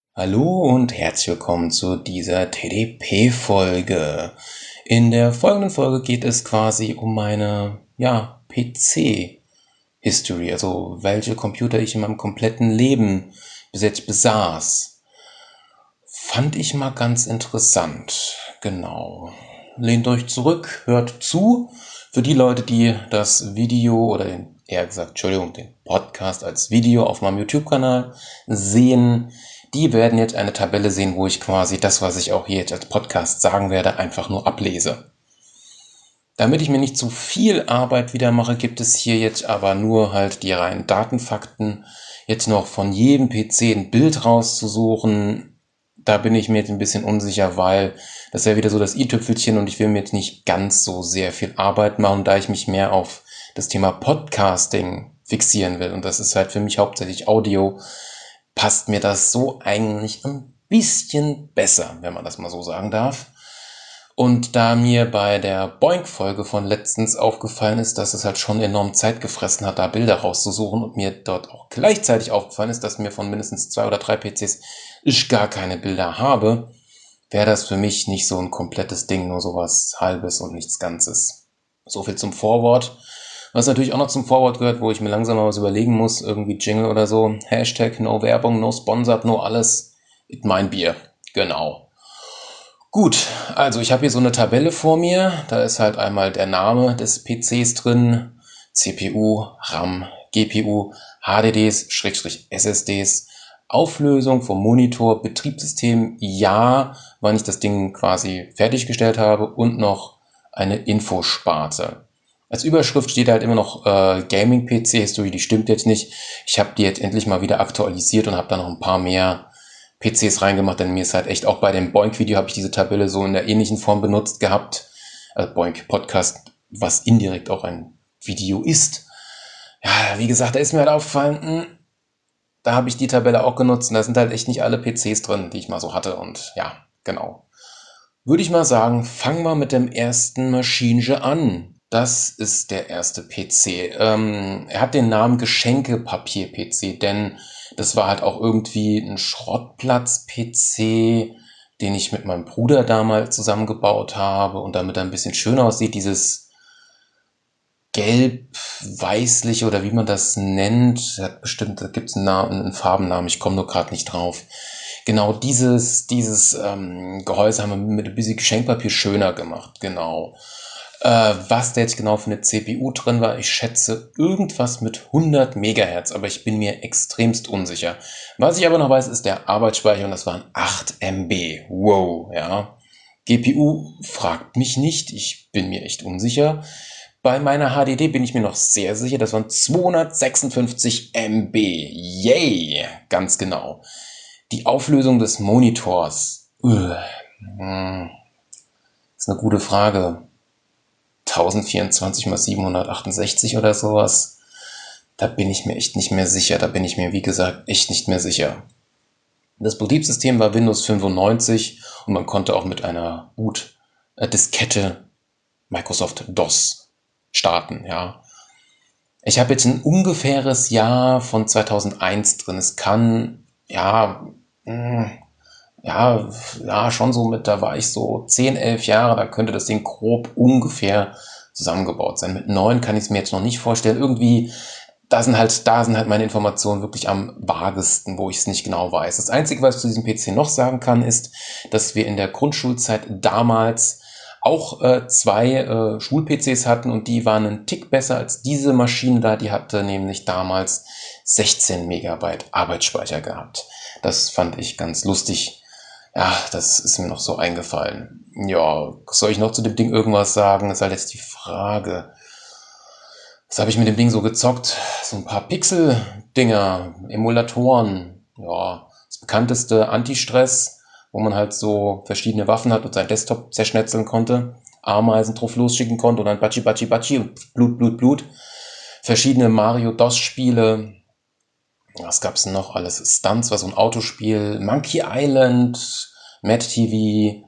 Hallo und herzlich willkommen zu dieser TDP-Folge. In der folgenden Folge geht es quasi um meine, PC-History, also welche Computer ich in meinem kompletten Leben bis jetzt besaß. Fand ich mal ganz interessant. Genau. Lehnt euch zurück, hört zu. Für die Leute, die das Video oder eher gesagt, Entschuldigung, den Podcast als Video auf meinem YouTube-Kanal sehen, die werden jetzt eine Tabelle sehen, wo ich quasi das, was ich auch hier jetzt als Podcast sagen werde, einfach nur ablese. Damit ich mir nicht zu viel Arbeit wieder mache, gibt es hier jetzt aber nur halt die reinen Datenfakten. Jetzt noch von jedem PC ein Bild rauszusuchen, da bin ich mir jetzt ein bisschen unsicher, weil das wäre wieder so das i-Tüpfelchen und ich will mir jetzt nicht ganz so sehr viel Arbeit machen, da ich mich mehr auf das Thema Podcasting fixieren will. Und das ist halt für mich hauptsächlich Audio. Passt mir das so eigentlich ein bisschen besser, wenn man das mal so sagen darf. Und da mir bei der Boink-Folge von letztens aufgefallen ist, dass es halt schon enorm Zeit gefressen hat, da Bilder rauszusuchen und mir dort auch gleichzeitig aufgefallen ist, dass mir von mindestens 2 oder 3 PCs ich gar keine Bilder habe, wäre das für mich nicht so ein komplettes Ding, nur sowas Halbes und nichts Ganzes. So viel zum Vorwort. Was natürlich auch noch zum Vorwort gehört, wo ich mir langsam mal was überlegen muss, irgendwie Jingle oder so. Hashtag no Werbung, no sponsored, no alles. It mein Bier. Genau. Gut, also ich habe hier so eine Tabelle vor mir. Da ist halt einmal der Name des PCs drin, CPU, RAM, GPU, HDDs, SSDs, Auflösung vom Monitor, Betriebssystem, ja, wann ich das Ding quasi fertiggestellt habe und noch eine Infosparte. Als Überschrift steht halt immer noch Gaming-PC-History, die stimmt jetzt nicht. Ich habe die jetzt endlich mal wieder aktualisiert und habe da noch ein paar mehr PCs reingemacht, denn mir ist halt echt auch bei dem Boink-Video habe ich diese Tabelle so in der ähnlichen Form benutzt gehabt. Also Boink-Podcast, was indirekt auch ein Video ist. Ja, wie gesagt, da ist mir halt aufgefallen, da habe ich die Tabelle auch genutzt und da sind halt echt nicht alle PCs drin, die ich mal so hatte und ja, genau. Würde ich mal sagen, fangen wir mit dem ersten Maschinchen an. Das ist der erste PC. Er hat den Namen Geschenkepapier-PC, denn das war halt auch irgendwie ein Schrottplatz-PC, den ich mit meinem Bruder damals zusammengebaut habe und damit er ein bisschen schöner aussieht. Dieses gelb-weißliche oder wie man das nennt, hat bestimmt, da gibt es einen Namen, einen Farbennamen, ich komme nur gerade nicht drauf. Genau dieses Gehäuse haben wir mit ein bisschen Geschenkpapier schöner gemacht, genau. Was da jetzt genau für eine CPU drin war, ich schätze irgendwas mit 100 Megahertz, aber ich bin mir extremst unsicher. Was ich aber noch weiß, ist der Arbeitsspeicher und das waren 8 MB. Wow, ja. GPU fragt mich nicht, ich bin mir echt unsicher. Bei meiner HDD bin ich mir noch sehr sicher, das waren 256 MB. Yay, ganz genau. Die Auflösung des Monitors. Ist eine gute Frage. 1024 mal 768 oder sowas. Da bin ich mir echt nicht mehr sicher. Da bin ich mir, wie gesagt, echt nicht mehr sicher. Das Betriebssystem war Windows 95 und man konnte auch mit einer Boot-Diskette Microsoft DOS starten, ja. Ich habe jetzt ein ungefähres Jahr von 2001 drin. Es kann, ja, ja, schon so mit, da war ich so 10, 11 Jahre, da könnte das Ding grob ungefähr zusammengebaut sein. Mit 9 kann ich es mir jetzt noch nicht vorstellen. Irgendwie, da sind halt meine Informationen wirklich am vagesten, wo ich es nicht genau weiß. Das Einzige, was ich zu diesem PC noch sagen kann, ist, dass wir in der Grundschulzeit damals auch zwei Schul-PCs hatten und die waren einen Tick besser als diese Maschine da. Die hatte nämlich damals 16 Megabyte Arbeitsspeicher gehabt. Das fand ich ganz lustig. Ja, das ist mir noch so eingefallen. Ja, soll ich noch zu dem Ding irgendwas sagen? Das ist halt jetzt die Frage. Was habe ich mit dem Ding so gezockt? So ein paar Pixel-Dinger, Emulatoren. Ja, das bekannteste Anti-Stress, wo man halt so verschiedene Waffen hat und seinen Desktop zerschnetzeln konnte. Ameisen drauf losschicken konnte und dann Batschi, Batschi, Batschi und Blut, Blut, Blut. Verschiedene Mario-DOS-Spiele. Was gab's denn noch alles? Stunts war so ein Autospiel. Monkey Island, Mad TV,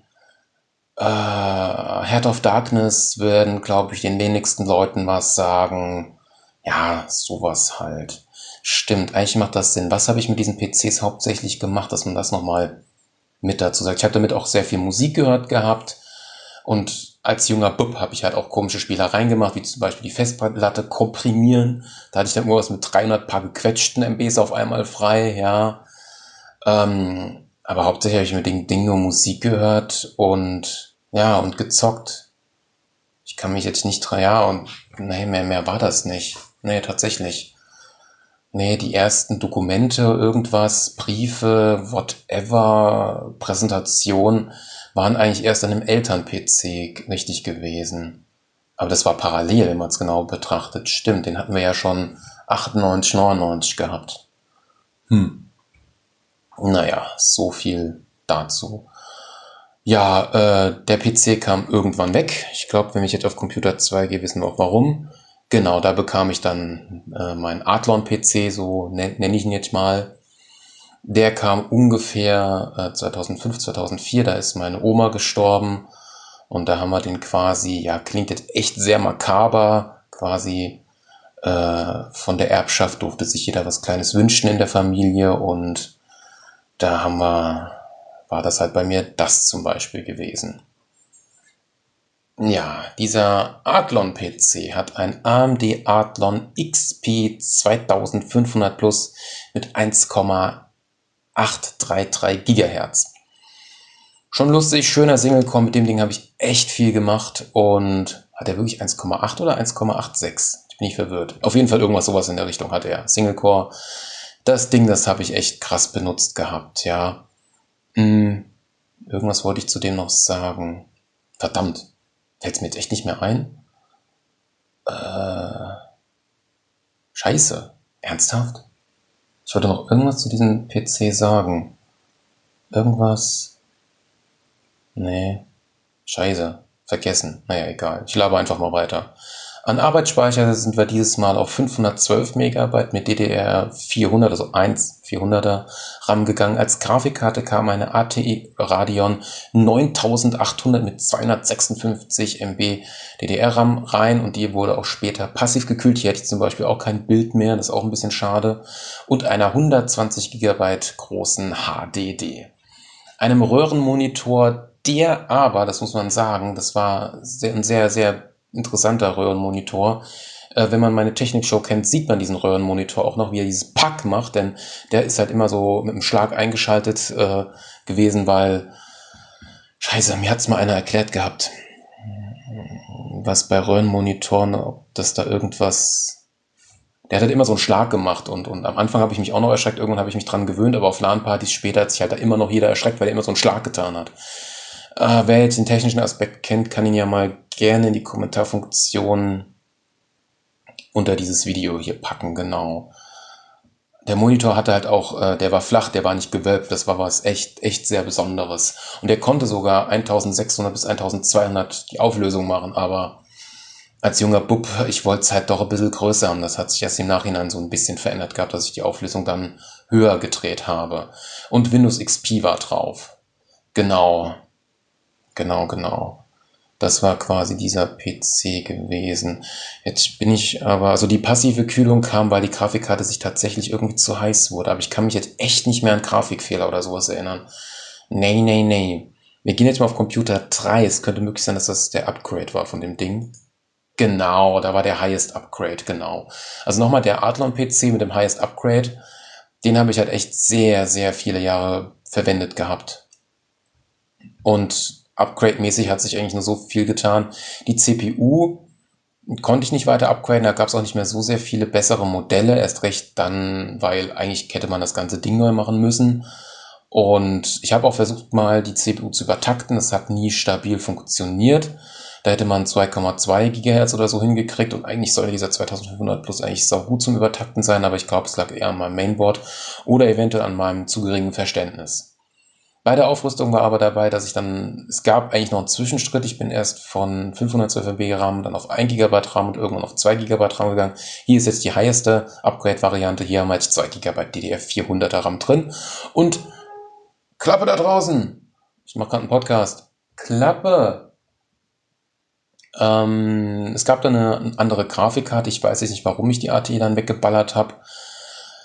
Heart of Darkness werden, glaube ich, den wenigsten Leuten was sagen. Ja, sowas halt. Stimmt, eigentlich macht das Sinn. Was habe ich mit diesen PCs hauptsächlich gemacht, dass man das nochmal mit dazu sagt? Ich habe damit auch sehr viel Musik gehört gehabt und als junger Bub habe ich halt auch komische Spielereien gemacht, wie zum Beispiel die Festplatte komprimieren. Da hatte ich dann irgendwas mit 300 paar gequetschten MBs auf einmal frei, ja. Aber hauptsächlich habe ich mit dem Ding nur Musik gehört und ja, und gezockt. Ich kann mich jetzt nicht dran, ja, und nee, mehr war das nicht. Nee, tatsächlich. Nee, die ersten Dokumente, irgendwas, Briefe, whatever, Präsentation, waren eigentlich erst an einem Eltern-PC richtig gewesen. Aber das war parallel, wenn man es genau betrachtet. Stimmt, den hatten wir ja schon 98, 99 gehabt. Naja, so viel dazu. Ja, der PC kam irgendwann weg. Ich glaube, wenn ich jetzt auf Computer 2 gehe, wissen wir auch warum. Genau, da bekam ich dann meinen Athlon-PC, so nenne ich ihn jetzt mal. Der kam ungefähr 2005, 2004, da ist meine Oma gestorben und da haben wir den quasi, ja, klingt jetzt echt sehr makaber, quasi von der Erbschaft durfte sich jeder was Kleines wünschen in der Familie und da war das halt bei mir das zum Beispiel gewesen. Ja, dieser Athlon-PC hat ein AMD Athlon XP 2500 Plus mit 1,833 Gigahertz. Schon lustig, schöner Single-Core, mit dem Ding habe ich echt viel gemacht und hat er wirklich 1,8 oder 1,86? Ich bin nicht verwirrt. Auf jeden Fall irgendwas sowas in der Richtung hatte er. Single-Core. Das Ding, das habe ich echt krass benutzt gehabt, ja. Irgendwas wollte ich zu dem noch sagen. Verdammt, fällt es mir jetzt echt nicht mehr ein? Scheiße. Ernsthaft? Ich wollte noch irgendwas zu diesem PC sagen. Irgendwas? Nee. Scheiße. Vergessen. Naja, egal. Ich laber einfach mal weiter. An Arbeitsspeicher sind wir dieses Mal auf 512 Megabyte mit DDR400, also 1 400er RAM gegangen. Als Grafikkarte kam eine ATI Radeon 9800 mit 256 MB DDR-RAM rein und die wurde auch später passiv gekühlt. Hier hätte ich zum Beispiel auch kein Bild mehr, das ist auch ein bisschen schade. Und einer 120 Gigabyte großen HDD. Einem Röhrenmonitor, der aber, das muss man sagen, das war ein sehr, sehr interessanter Röhrenmonitor. Wenn man meine Technikshow kennt, sieht man diesen Röhrenmonitor auch noch, wie er dieses Pack macht, denn der ist halt immer so mit einem Schlag eingeschaltet gewesen, weil, scheiße, mir hat's mal einer erklärt gehabt, was bei Röhrenmonitoren, ob das da irgendwas. Der hat halt immer so einen Schlag gemacht und am Anfang habe ich mich auch noch erschreckt, irgendwann habe ich mich dran gewöhnt, aber auf LAN-Partys später hat sich halt da immer noch jeder erschreckt, weil er immer so einen Schlag getan hat. Wer jetzt den technischen Aspekt kennt, kann ihn ja mal gerne in die Kommentarfunktion unter dieses Video hier packen, genau. Der Monitor hatte halt auch, der war flach, der war nicht gewölbt, das war was echt sehr Besonderes. Und der konnte sogar 1600 bis 1200 die Auflösung machen, aber als junger Bub, ich wollte es halt doch ein bisschen größer haben. Das hat sich erst im Nachhinein so ein bisschen verändert gehabt, dass ich die Auflösung dann höher gedreht habe. Und Windows XP war drauf. Genau, genau. Das war quasi dieser PC gewesen. Jetzt bin ich aber, also die passive Kühlung kam, weil die Grafikkarte sich tatsächlich irgendwie zu heiß wurde. Aber ich kann mich jetzt echt nicht mehr an Grafikfehler oder sowas erinnern. Nee. Wir gehen jetzt mal auf Computer 3. Es könnte möglich sein, dass das der Upgrade war von dem Ding. Genau, da war der Highest Upgrade, genau. Also nochmal der Athlon PC mit dem Highest Upgrade, den habe ich halt echt sehr viele Jahre verwendet gehabt. Und Upgrade-mäßig hat sich eigentlich nur so viel getan. Die CPU konnte ich nicht weiter upgraden, da gab es auch nicht mehr so sehr viele bessere Modelle, erst recht dann, weil eigentlich hätte man das ganze Ding neu machen müssen. Und ich habe auch versucht, mal die CPU zu übertakten, das hat nie stabil funktioniert. Da hätte man 2,2 Gigahertz oder so hingekriegt und eigentlich sollte dieser 2500 Plus eigentlich saugut zum Übertakten sein, aber ich glaube, es lag eher an meinem Mainboard oder eventuell an meinem zu geringen Verständnis. Bei der Aufrüstung war aber dabei, dass es gab eigentlich noch einen Zwischenschritt. Ich bin erst von 512 MB RAM dann auf 1 GB RAM und irgendwann auf 2 GB RAM gegangen. Hier ist jetzt die higheste Upgrade-Variante. Hier haben wir jetzt 2 GB DDR400er RAM drin. Und Klappe da draußen! Ich mache gerade einen Podcast. Klappe! Es gab dann eine andere Grafikkarte. Ich weiß jetzt nicht, warum ich die ATI dann weggeballert habe.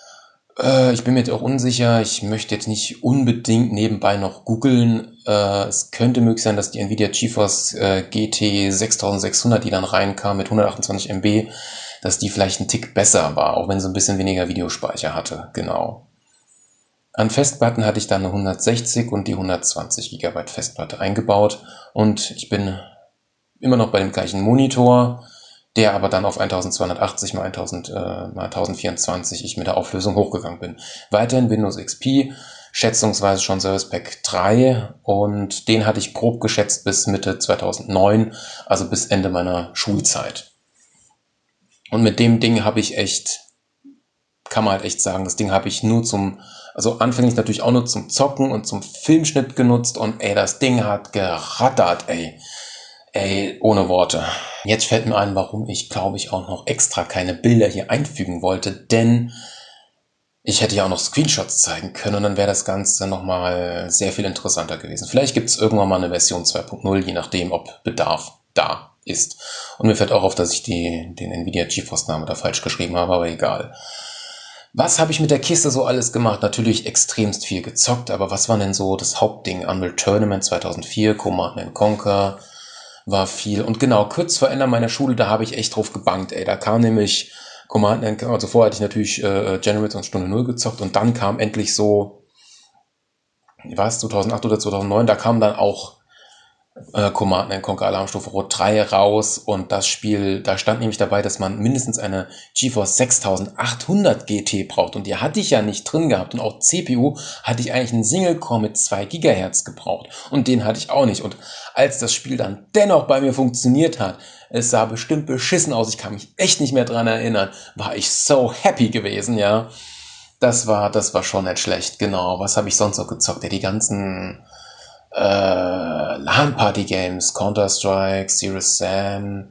Ich bin mir jetzt auch unsicher. Ich möchte jetzt nicht unbedingt nebenbei noch googeln. Es könnte möglich sein, dass die Nvidia GeForce GT 6600, die dann reinkam mit 128 MB, dass die vielleicht ein Tick besser war, auch wenn sie ein bisschen weniger Videospeicher hatte. Genau. An Festplatten hatte ich dann eine 160 und die 120 Gigabyte Festplatte eingebaut und ich bin immer noch bei dem gleichen Monitor, der aber dann auf 1280 mal 1024 ich mit der Auflösung hochgegangen bin. Weiterhin Windows XP, schätzungsweise schon Service Pack 3 und den hatte ich grob geschätzt bis Mitte 2009, also bis Ende meiner Schulzeit. Und mit dem Ding habe ich echt, kann man halt echt sagen, das Ding habe ich nur also anfänglich natürlich auch nur zum Zocken und zum Filmschnitt genutzt und ey, das Ding hat gerattert, ey. Ey, ohne Worte. Jetzt fällt mir ein, warum ich, glaube ich, auch noch extra keine Bilder hier einfügen wollte, denn ich hätte ja auch noch Screenshots zeigen können und dann wäre das Ganze nochmal sehr viel interessanter gewesen. Vielleicht gibt es irgendwann mal eine Version 2.0, je nachdem, ob Bedarf da ist. Und mir fällt auch auf, dass ich den Nvidia GeForce-Name da falsch geschrieben habe, aber egal. Was habe ich mit der Kiste so alles gemacht? Natürlich extremst viel gezockt, aber was war denn so das Hauptding? Unreal Tournament 2004, Command & Conquer, war viel. Und genau, kurz vor Ende meiner Schule, da habe ich echt drauf gebankt, ey. Da kam nämlich also vorher hatte ich natürlich Generals und Stunde Null gezockt und dann kam endlich so, wie war es, 2008 oder 2009, da kam dann auch Command & Conquer Alarmstufe Rot 3 raus und das Spiel, da stand nämlich dabei, dass man mindestens eine GeForce 6800 GT braucht und die hatte ich ja nicht drin gehabt und auch CPU hatte ich eigentlich einen Single-Core mit 2 Gigahertz gebraucht und den hatte ich auch nicht und als das Spiel dann dennoch bei mir funktioniert hat, es sah bestimmt beschissen aus, ich kann mich echt nicht mehr dran erinnern, war ich so happy gewesen, ja. Das war schon nicht schlecht, genau. Was habe ich sonst noch gezockt? Ja, die ganzen LAN-Party-Games, Counter-Strike, Serious Sam.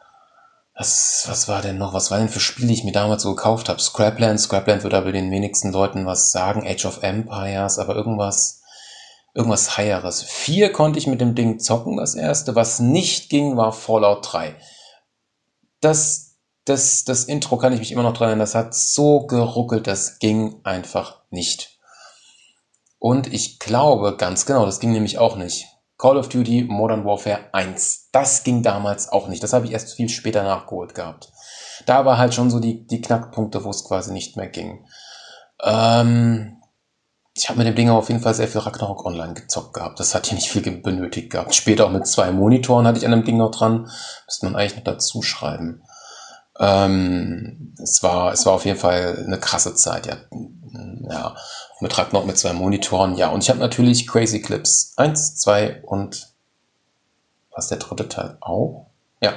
Was war denn noch? Was war denn für Spiele, die ich mir damals so gekauft habe? Scrapland würde aber den wenigsten Leuten was sagen. Age of Empires, aber irgendwas Higheres. 4 konnte ich mit dem Ding zocken, das erste. Was nicht ging, war Fallout 3. Das Intro kann ich mich immer noch dran erinnern. Das hat so geruckelt, das ging einfach nicht. Und ich glaube, ganz genau, das ging nämlich auch nicht. Call of Duty Modern Warfare 1. Das ging damals auch nicht. Das habe ich erst viel später nachgeholt gehabt. Da war halt schon so die Knackpunkte, wo es quasi nicht mehr ging. Ich habe mit dem Ding auf jeden Fall sehr viel Ragnarok Online gezockt gehabt. Das hat hier nicht viel benötigt gehabt. Später auch mit 2 Monitoren hatte ich an dem Ding noch dran. Müsste man eigentlich noch dazu schreiben. Es war auf jeden Fall eine krasse Zeit, ja. Ja, mit Ragnarok mit 2 Monitoren, ja. Und ich habe natürlich Crazy Clips 1, 2 und was der dritte Teil auch? Ja,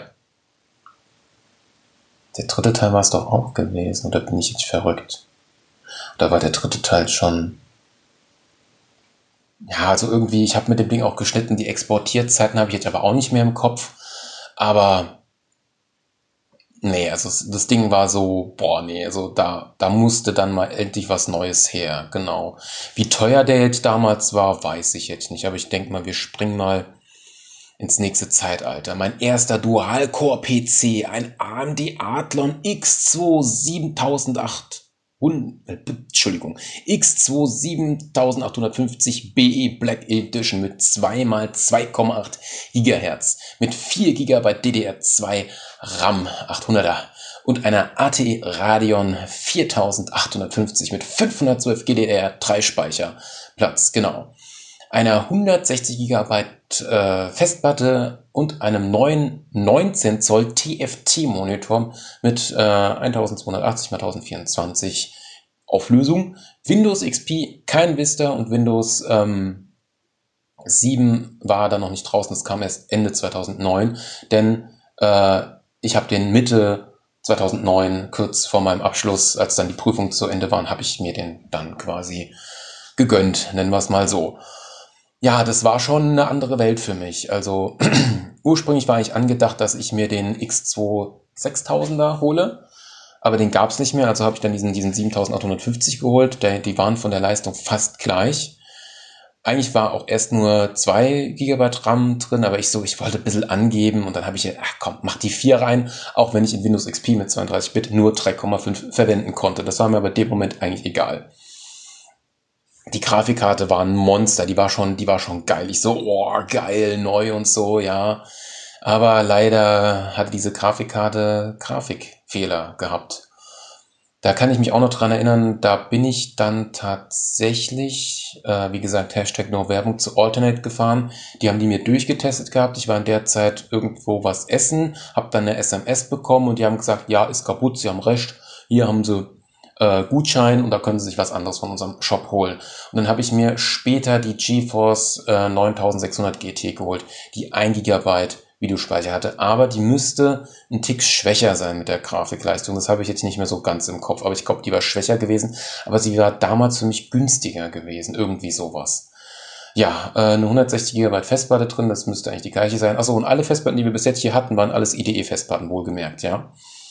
der dritte Teil war es doch auch gewesen. Oder bin ich jetzt verrückt? Da war der dritte Teil schon. Ja, also irgendwie, ich habe mit dem Ding auch geschnitten. Die Exportierzeiten habe ich jetzt aber auch nicht mehr im Kopf. Aber nee, also das Ding war so, boah, nee, also da musste dann mal endlich was Neues her, genau. Wie teuer der jetzt damals war, weiß ich jetzt nicht, aber ich denke mal, wir springen mal ins nächste Zeitalter. Mein erster Dual-Core-PC, ein AMD Athlon X2 7800, Entschuldigung, X2 7850 BE Black Edition mit 2 mal 2,8 Gigahertz, mit 4 Gigabyte DDR2 RAM 800er und einer AT Radeon 4850 mit 512 GDDR3 Speicherplatz, genau, einer 160 Gigabyte Festplatte und einem neuen 19 Zoll TFT-Monitor mit 1280 x 1024 Auflösung. Windows XP, kein Vista und Windows 7 war da noch nicht draußen. Das kam erst Ende 2009, denn ich habe den Mitte 2009, kurz vor meinem Abschluss, als dann die Prüfungen zu Ende waren, habe ich mir den dann quasi gegönnt, nennen wir es mal so. Ja, das war schon eine andere Welt für mich. Also ursprünglich war ich angedacht, dass ich mir den X2 6000er hole, aber den gab's nicht mehr, also habe ich dann diesen 7850 geholt. Die waren von der Leistung fast gleich. Eigentlich war auch erst nur 2 Gigabyte RAM drin, aber ich wollte ein bisschen angeben und dann habe ich, ach komm, mach die 4 rein, auch wenn ich in Windows XP mit 32-Bit nur 3,5 verwenden konnte. Das war mir aber in dem Moment eigentlich egal. Die Grafikkarte war ein Monster, die war schon geil. Ich so, oh, geil, neu und so, ja. Aber leider hatte diese Grafikkarte Grafikfehler gehabt. Da kann ich mich auch noch dran erinnern, da bin ich dann tatsächlich, wie gesagt, Hashtag No Werbung, zu Alternate gefahren. Die haben die mir durchgetestet gehabt. Ich war in der Zeit irgendwo was essen, habe dann eine SMS bekommen und die haben gesagt, ja, ist kaputt, sie haben recht. Hier haben sie Gutschein und da können sie sich was anderes von unserem Shop holen. Und dann habe ich mir später die GeForce 9600 GT geholt, die 1 Gigabyte Videospeicher hatte, aber die müsste ein Tick schwächer sein mit der Grafikleistung. Das habe ich jetzt nicht mehr so ganz im Kopf, aber ich glaube, die war schwächer gewesen, aber sie war damals für mich günstiger gewesen, irgendwie sowas. Ja, eine 160 Gigabyte Festplatte drin, das müsste eigentlich die gleiche sein. Achso, und alle Festplatten, die wir bis jetzt hier hatten, waren alles IDE-Festplatten, wohlgemerkt, ja.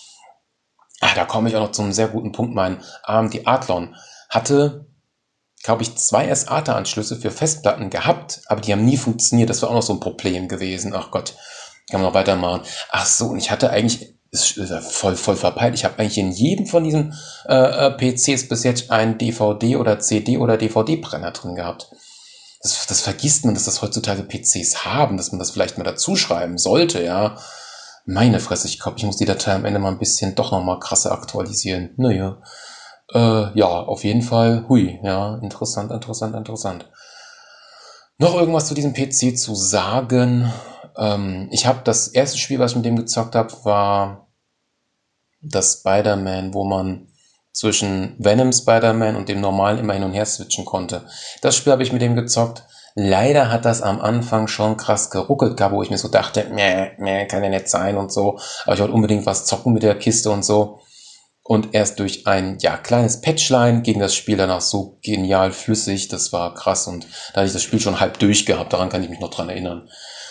Da komme ich auch noch zu einem sehr guten Punkt. Mein AMD Athlon hatte, glaube ich, 2 SATA-Anschlüsse für Festplatten gehabt, aber die haben nie funktioniert. Das war auch noch so ein Problem gewesen. Ach Gott, kann man noch weitermachen. Ach so, und ich hatte eigentlich, ist voll verpeilt, ich habe eigentlich in jedem von diesen PCs bis jetzt einen DVD oder CD oder DVD-Brenner drin gehabt. Das vergisst man, dass das heutzutage PCs haben, dass man das vielleicht mal dazu schreiben sollte, ja. Meine Fresse, ich glaube, ich muss die Datei am Ende mal ein bisschen doch nochmal krasser aktualisieren. Naja. Ja, auf jeden Fall. Hui, ja, interessant, interessant, interessant. Noch irgendwas zu diesem PC zu sagen? Ich habe das erste Spiel, was ich mit dem gezockt habe, war das Spider-Man, wo man zwischen Venom Spider-Man und dem normalen immer hin und her switchen konnte. Das Spiel habe ich mit dem gezockt. Leider hat das am Anfang schon krass geruckelt gehabt, wo ich mir so dachte, kann ja nicht sein und so. Aber ich wollte unbedingt was zocken mit der Kiste und so. Und erst durch ein, ja, kleines Patchline ging das Spiel danach so genial flüssig. Das war krass und da hatte ich das Spiel schon halb durchgehabt. Daran kann ich mich noch dran erinnern.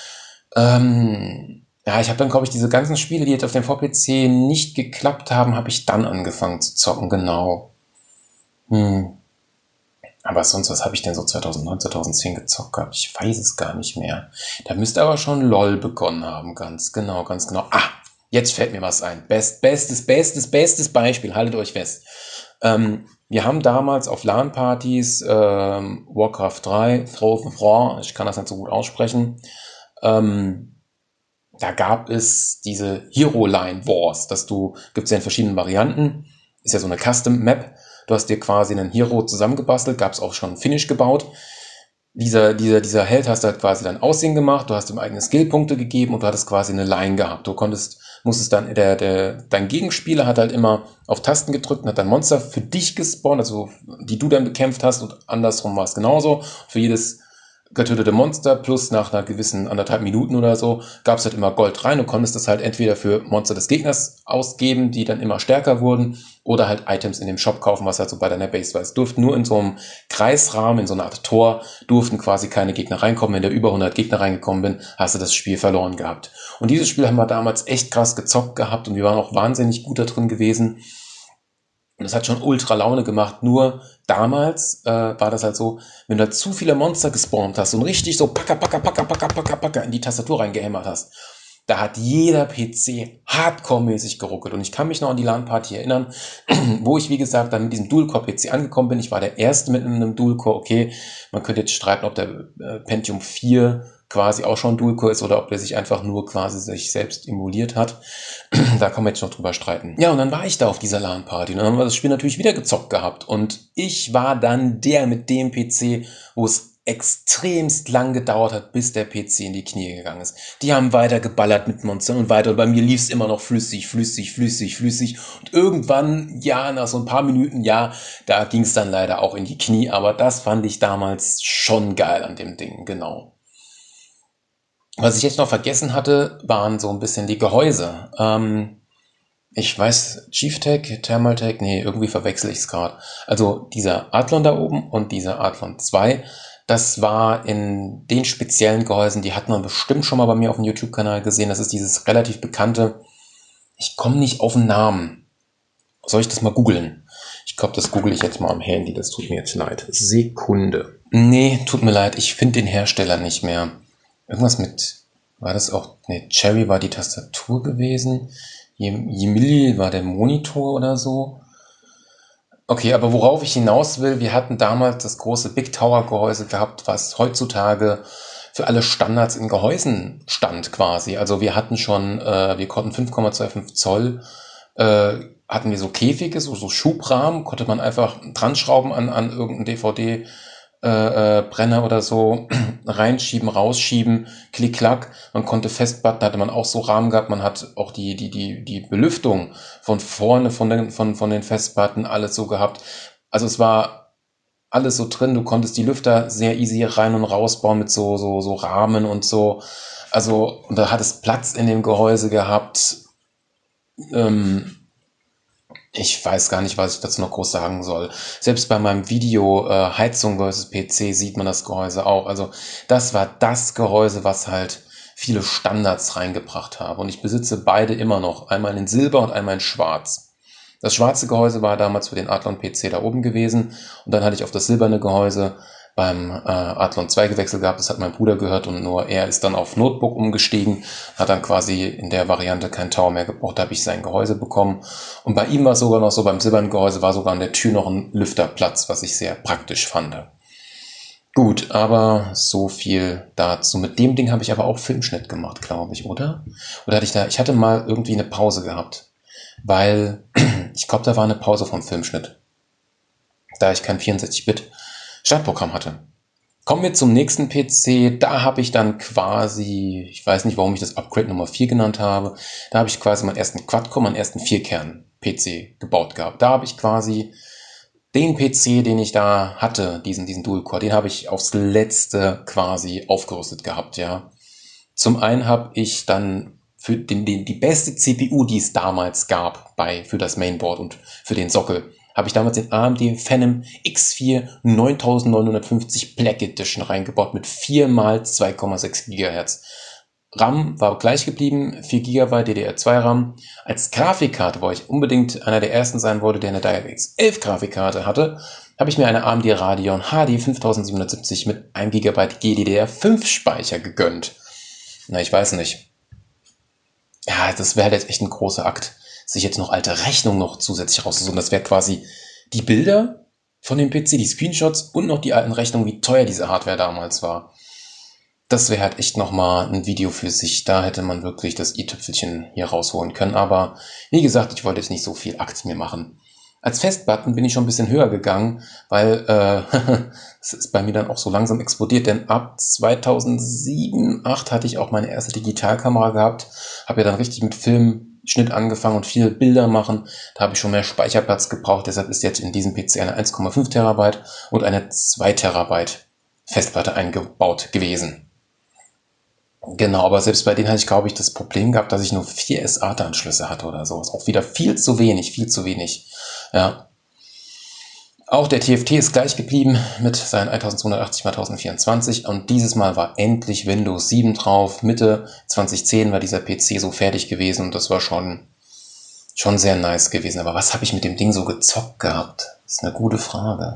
Ja, ich habe dann, glaube ich, diese ganzen Spiele, die jetzt auf dem VPC nicht geklappt haben, habe ich dann angefangen zu zocken, genau. Hm. Aber sonst, was habe ich denn so 2009, 2010 gezockt gehabt? Ich weiß es gar nicht mehr. Da müsste aber schon LOL begonnen haben, ganz genau, ganz genau. Jetzt fällt mir was ein. Bestes Beispiel, haltet euch fest. Wir haben damals auf LAN-Partys Warcraft 3, Throne of War, ich kann das nicht so gut aussprechen, da gab es diese Hero-Line Wars, gibt's ja in verschiedenen Varianten, ist ja so eine Custom-Map, du hast dir quasi einen Hero zusammengebastelt, gab's auch schon Finish gebaut. Dieser Held hast du halt quasi dein Aussehen gemacht, du hast ihm eigene Skillpunkte gegeben und du hattest quasi eine Line gehabt. Musstest dann, dein Gegenspieler hat halt immer auf Tasten gedrückt und hat dann Monster für dich gespawnt, also die du dann bekämpft hast und andersrum war es genauso. Für jedes getötete Monster plus nach einer gewissen 1,5 Minuten oder so gab es halt immer Gold rein. Du konntest das halt entweder für Monster des Gegners ausgeben, die dann immer stärker wurden, oder halt Items in dem Shop kaufen, was halt so bei deiner Base war. Es durften nur in so einem Kreisrahmen, in so einer Art Tor, durften quasi keine Gegner reinkommen. Wenn da über 100 Gegner reingekommen bin, hast du das Spiel verloren gehabt. Und dieses Spiel haben wir damals echt krass gezockt gehabt und wir waren auch wahnsinnig gut da drin gewesen. Und das hat schon ultra Laune gemacht. Nur damals war das halt so, wenn du halt zu viele Monster gespawnt hast und richtig so Packer in die Tastatur reingehämmert hast, da hat jeder PC hardcore-mäßig geruckelt. Und ich kann mich noch an die LAN-Party erinnern, wo ich, wie gesagt, dann mit diesem Dual-Core-PC angekommen bin. Ich war der Erste mit einem Dual-Core. Okay, man könnte jetzt streiten, ob der Pentium 4 quasi auch schon Dual-Core ist oder ob der sich einfach nur quasi sich selbst emuliert hat. Da kann man jetzt noch drüber streiten. Ja, und dann war ich da auf dieser LAN-Party und dann haben wir das Spiel natürlich wieder gezockt gehabt. Und ich war dann der mit dem PC, wo es extremst lang gedauert hat, bis der PC in die Knie gegangen ist. Die haben weiter geballert mit Monstern und weiter. Und bei mir lief es immer noch flüssig. Und irgendwann, ja, nach so ein paar Minuten, ja, da ging es dann leider auch in die Knie. Aber das fand ich damals schon geil an dem Ding, genau. Was ich jetzt noch vergessen hatte, waren so ein bisschen die Gehäuse. Ich weiß, Chieftech, Thermaltech, nee, irgendwie verwechsel ich es gerade. Also dieser Athlon da oben und dieser Athlon 2, das war in den speziellen Gehäusen, die hat man bestimmt schon mal bei mir auf dem YouTube-Kanal gesehen. Das ist dieses relativ bekannte, ich komme nicht auf den Namen. Soll ich das mal googeln? Ich glaube, das google ich jetzt mal am Handy, das tut mir jetzt leid. Sekunde. Nee, tut mir leid, ich finde den Hersteller nicht mehr. Irgendwas mit, war das auch, nee, Cherry war die Tastatur gewesen. Yimili war der Monitor oder so. Okay, aber worauf ich hinaus will, wir hatten damals das große Big Tower Gehäuse gehabt, was heutzutage für alle Standards in Gehäusen stand quasi. Also wir hatten schon, wir konnten 5,25 Zoll, hatten wir so Käfige, so Schubrahmen, konnte man einfach dran schrauben an irgendeinen DVD, Brenner oder so, reinschieben, rausschieben, klick, klack. Man konnte Festplatten, hatte man auch so Rahmen gehabt, man hat auch die Belüftung von vorne von den Festplatten alles so gehabt. Also es war alles so drin, du konntest die Lüfter sehr easy rein und rausbauen mit so Rahmen und so. Also, und da hat es Platz in dem Gehäuse gehabt. Ähm, Ich weiß gar nicht, was ich dazu noch groß sagen soll. Selbst bei meinem Video Heizung versus PC sieht man das Gehäuse auch. Also das war das Gehäuse, was halt viele Standards reingebracht habe. Und ich besitze beide immer noch. Einmal in Silber und einmal in Schwarz. Das schwarze Gehäuse war damals für den Athlon PC da oben gewesen. Und dann hatte ich auf das silberne Gehäuse beim Athlon 2 gewechselt gehabt. Das hat mein Bruder gehört und nur er ist dann auf Notebook umgestiegen, hat dann quasi in der Variante kein Tower mehr gebraucht. Da habe ich sein Gehäuse bekommen. Und bei ihm war es sogar noch so, beim silbernen Gehäuse war sogar an der Tür noch ein Lüfterplatz, was ich sehr praktisch fand. Gut, aber so viel dazu. Mit dem Ding habe ich aber auch Filmschnitt gemacht, glaube ich, oder? Oder hatte ich hatte mal irgendwie eine Pause gehabt, weil ich glaube, da war eine Pause vom Filmschnitt, da ich kein 64-Bit Startprogramm hatte. Kommen wir zum nächsten PC. Da habe ich dann quasi, ich weiß nicht, warum ich das Upgrade Nummer 4 genannt habe, da habe ich quasi meinen ersten Quad-Core, meinen ersten Vierkern-PC gebaut gehabt. Da habe ich quasi den PC, den ich da hatte, diesen Dual-Core, den habe ich aufs Letzte quasi aufgerüstet gehabt, ja. Zum einen habe ich dann für die beste CPU, die es damals gab, für das Mainboard und für den Sockel, habe ich damals den AMD Phenom X4 9950 Black Edition reingebaut mit 4 mal 2,6 Gigahertz. RAM war gleich geblieben, 4 GB DDR2 RAM. Als Grafikkarte, wo ich unbedingt einer der ersten sein wollte, der eine DirectX 11 Grafikkarte hatte, habe ich mir eine AMD Radeon HD 5770 mit 1 GB GDDR5 Speicher gegönnt. Na, ich weiß nicht. Ja, das wäre halt jetzt echt ein großer Akt, sich jetzt noch alte Rechnungen noch zusätzlich rauszusuchen. Das wäre quasi die Bilder von dem PC, die Screenshots und noch die alten Rechnungen, wie teuer diese Hardware damals war. Das wäre halt echt nochmal ein Video für sich. Da hätte man wirklich das i-Tüpfelchen hier rausholen können. Aber wie gesagt, ich wollte jetzt nicht so viel Akt mir machen. Als Festplatten bin ich schon ein bisschen höher gegangen, weil es ist bei mir dann auch so langsam explodiert, denn ab 2007, 2008 hatte ich auch meine erste Digitalkamera gehabt, habe ja dann richtig mit Filmschnitt angefangen und viele Bilder machen. Da habe ich schon mehr Speicherplatz gebraucht, deshalb ist jetzt in diesem PC eine 1,5 Terabyte und eine 2 Terabyte Festplatte eingebaut gewesen. Genau, aber selbst bei denen hatte ich, glaube ich, das Problem gehabt, dass ich nur 4 SATA-Anschlüsse hatte oder sowas. Auch wieder viel zu wenig, viel zu wenig. Ja. Auch der TFT ist gleich geblieben mit seinen 1280 x 1024 und dieses Mal war endlich Windows 7 drauf. Mitte 2010 war dieser PC so fertig gewesen und das war schon sehr nice gewesen. Aber was habe ich mit dem Ding so gezockt gehabt? Das ist eine gute Frage.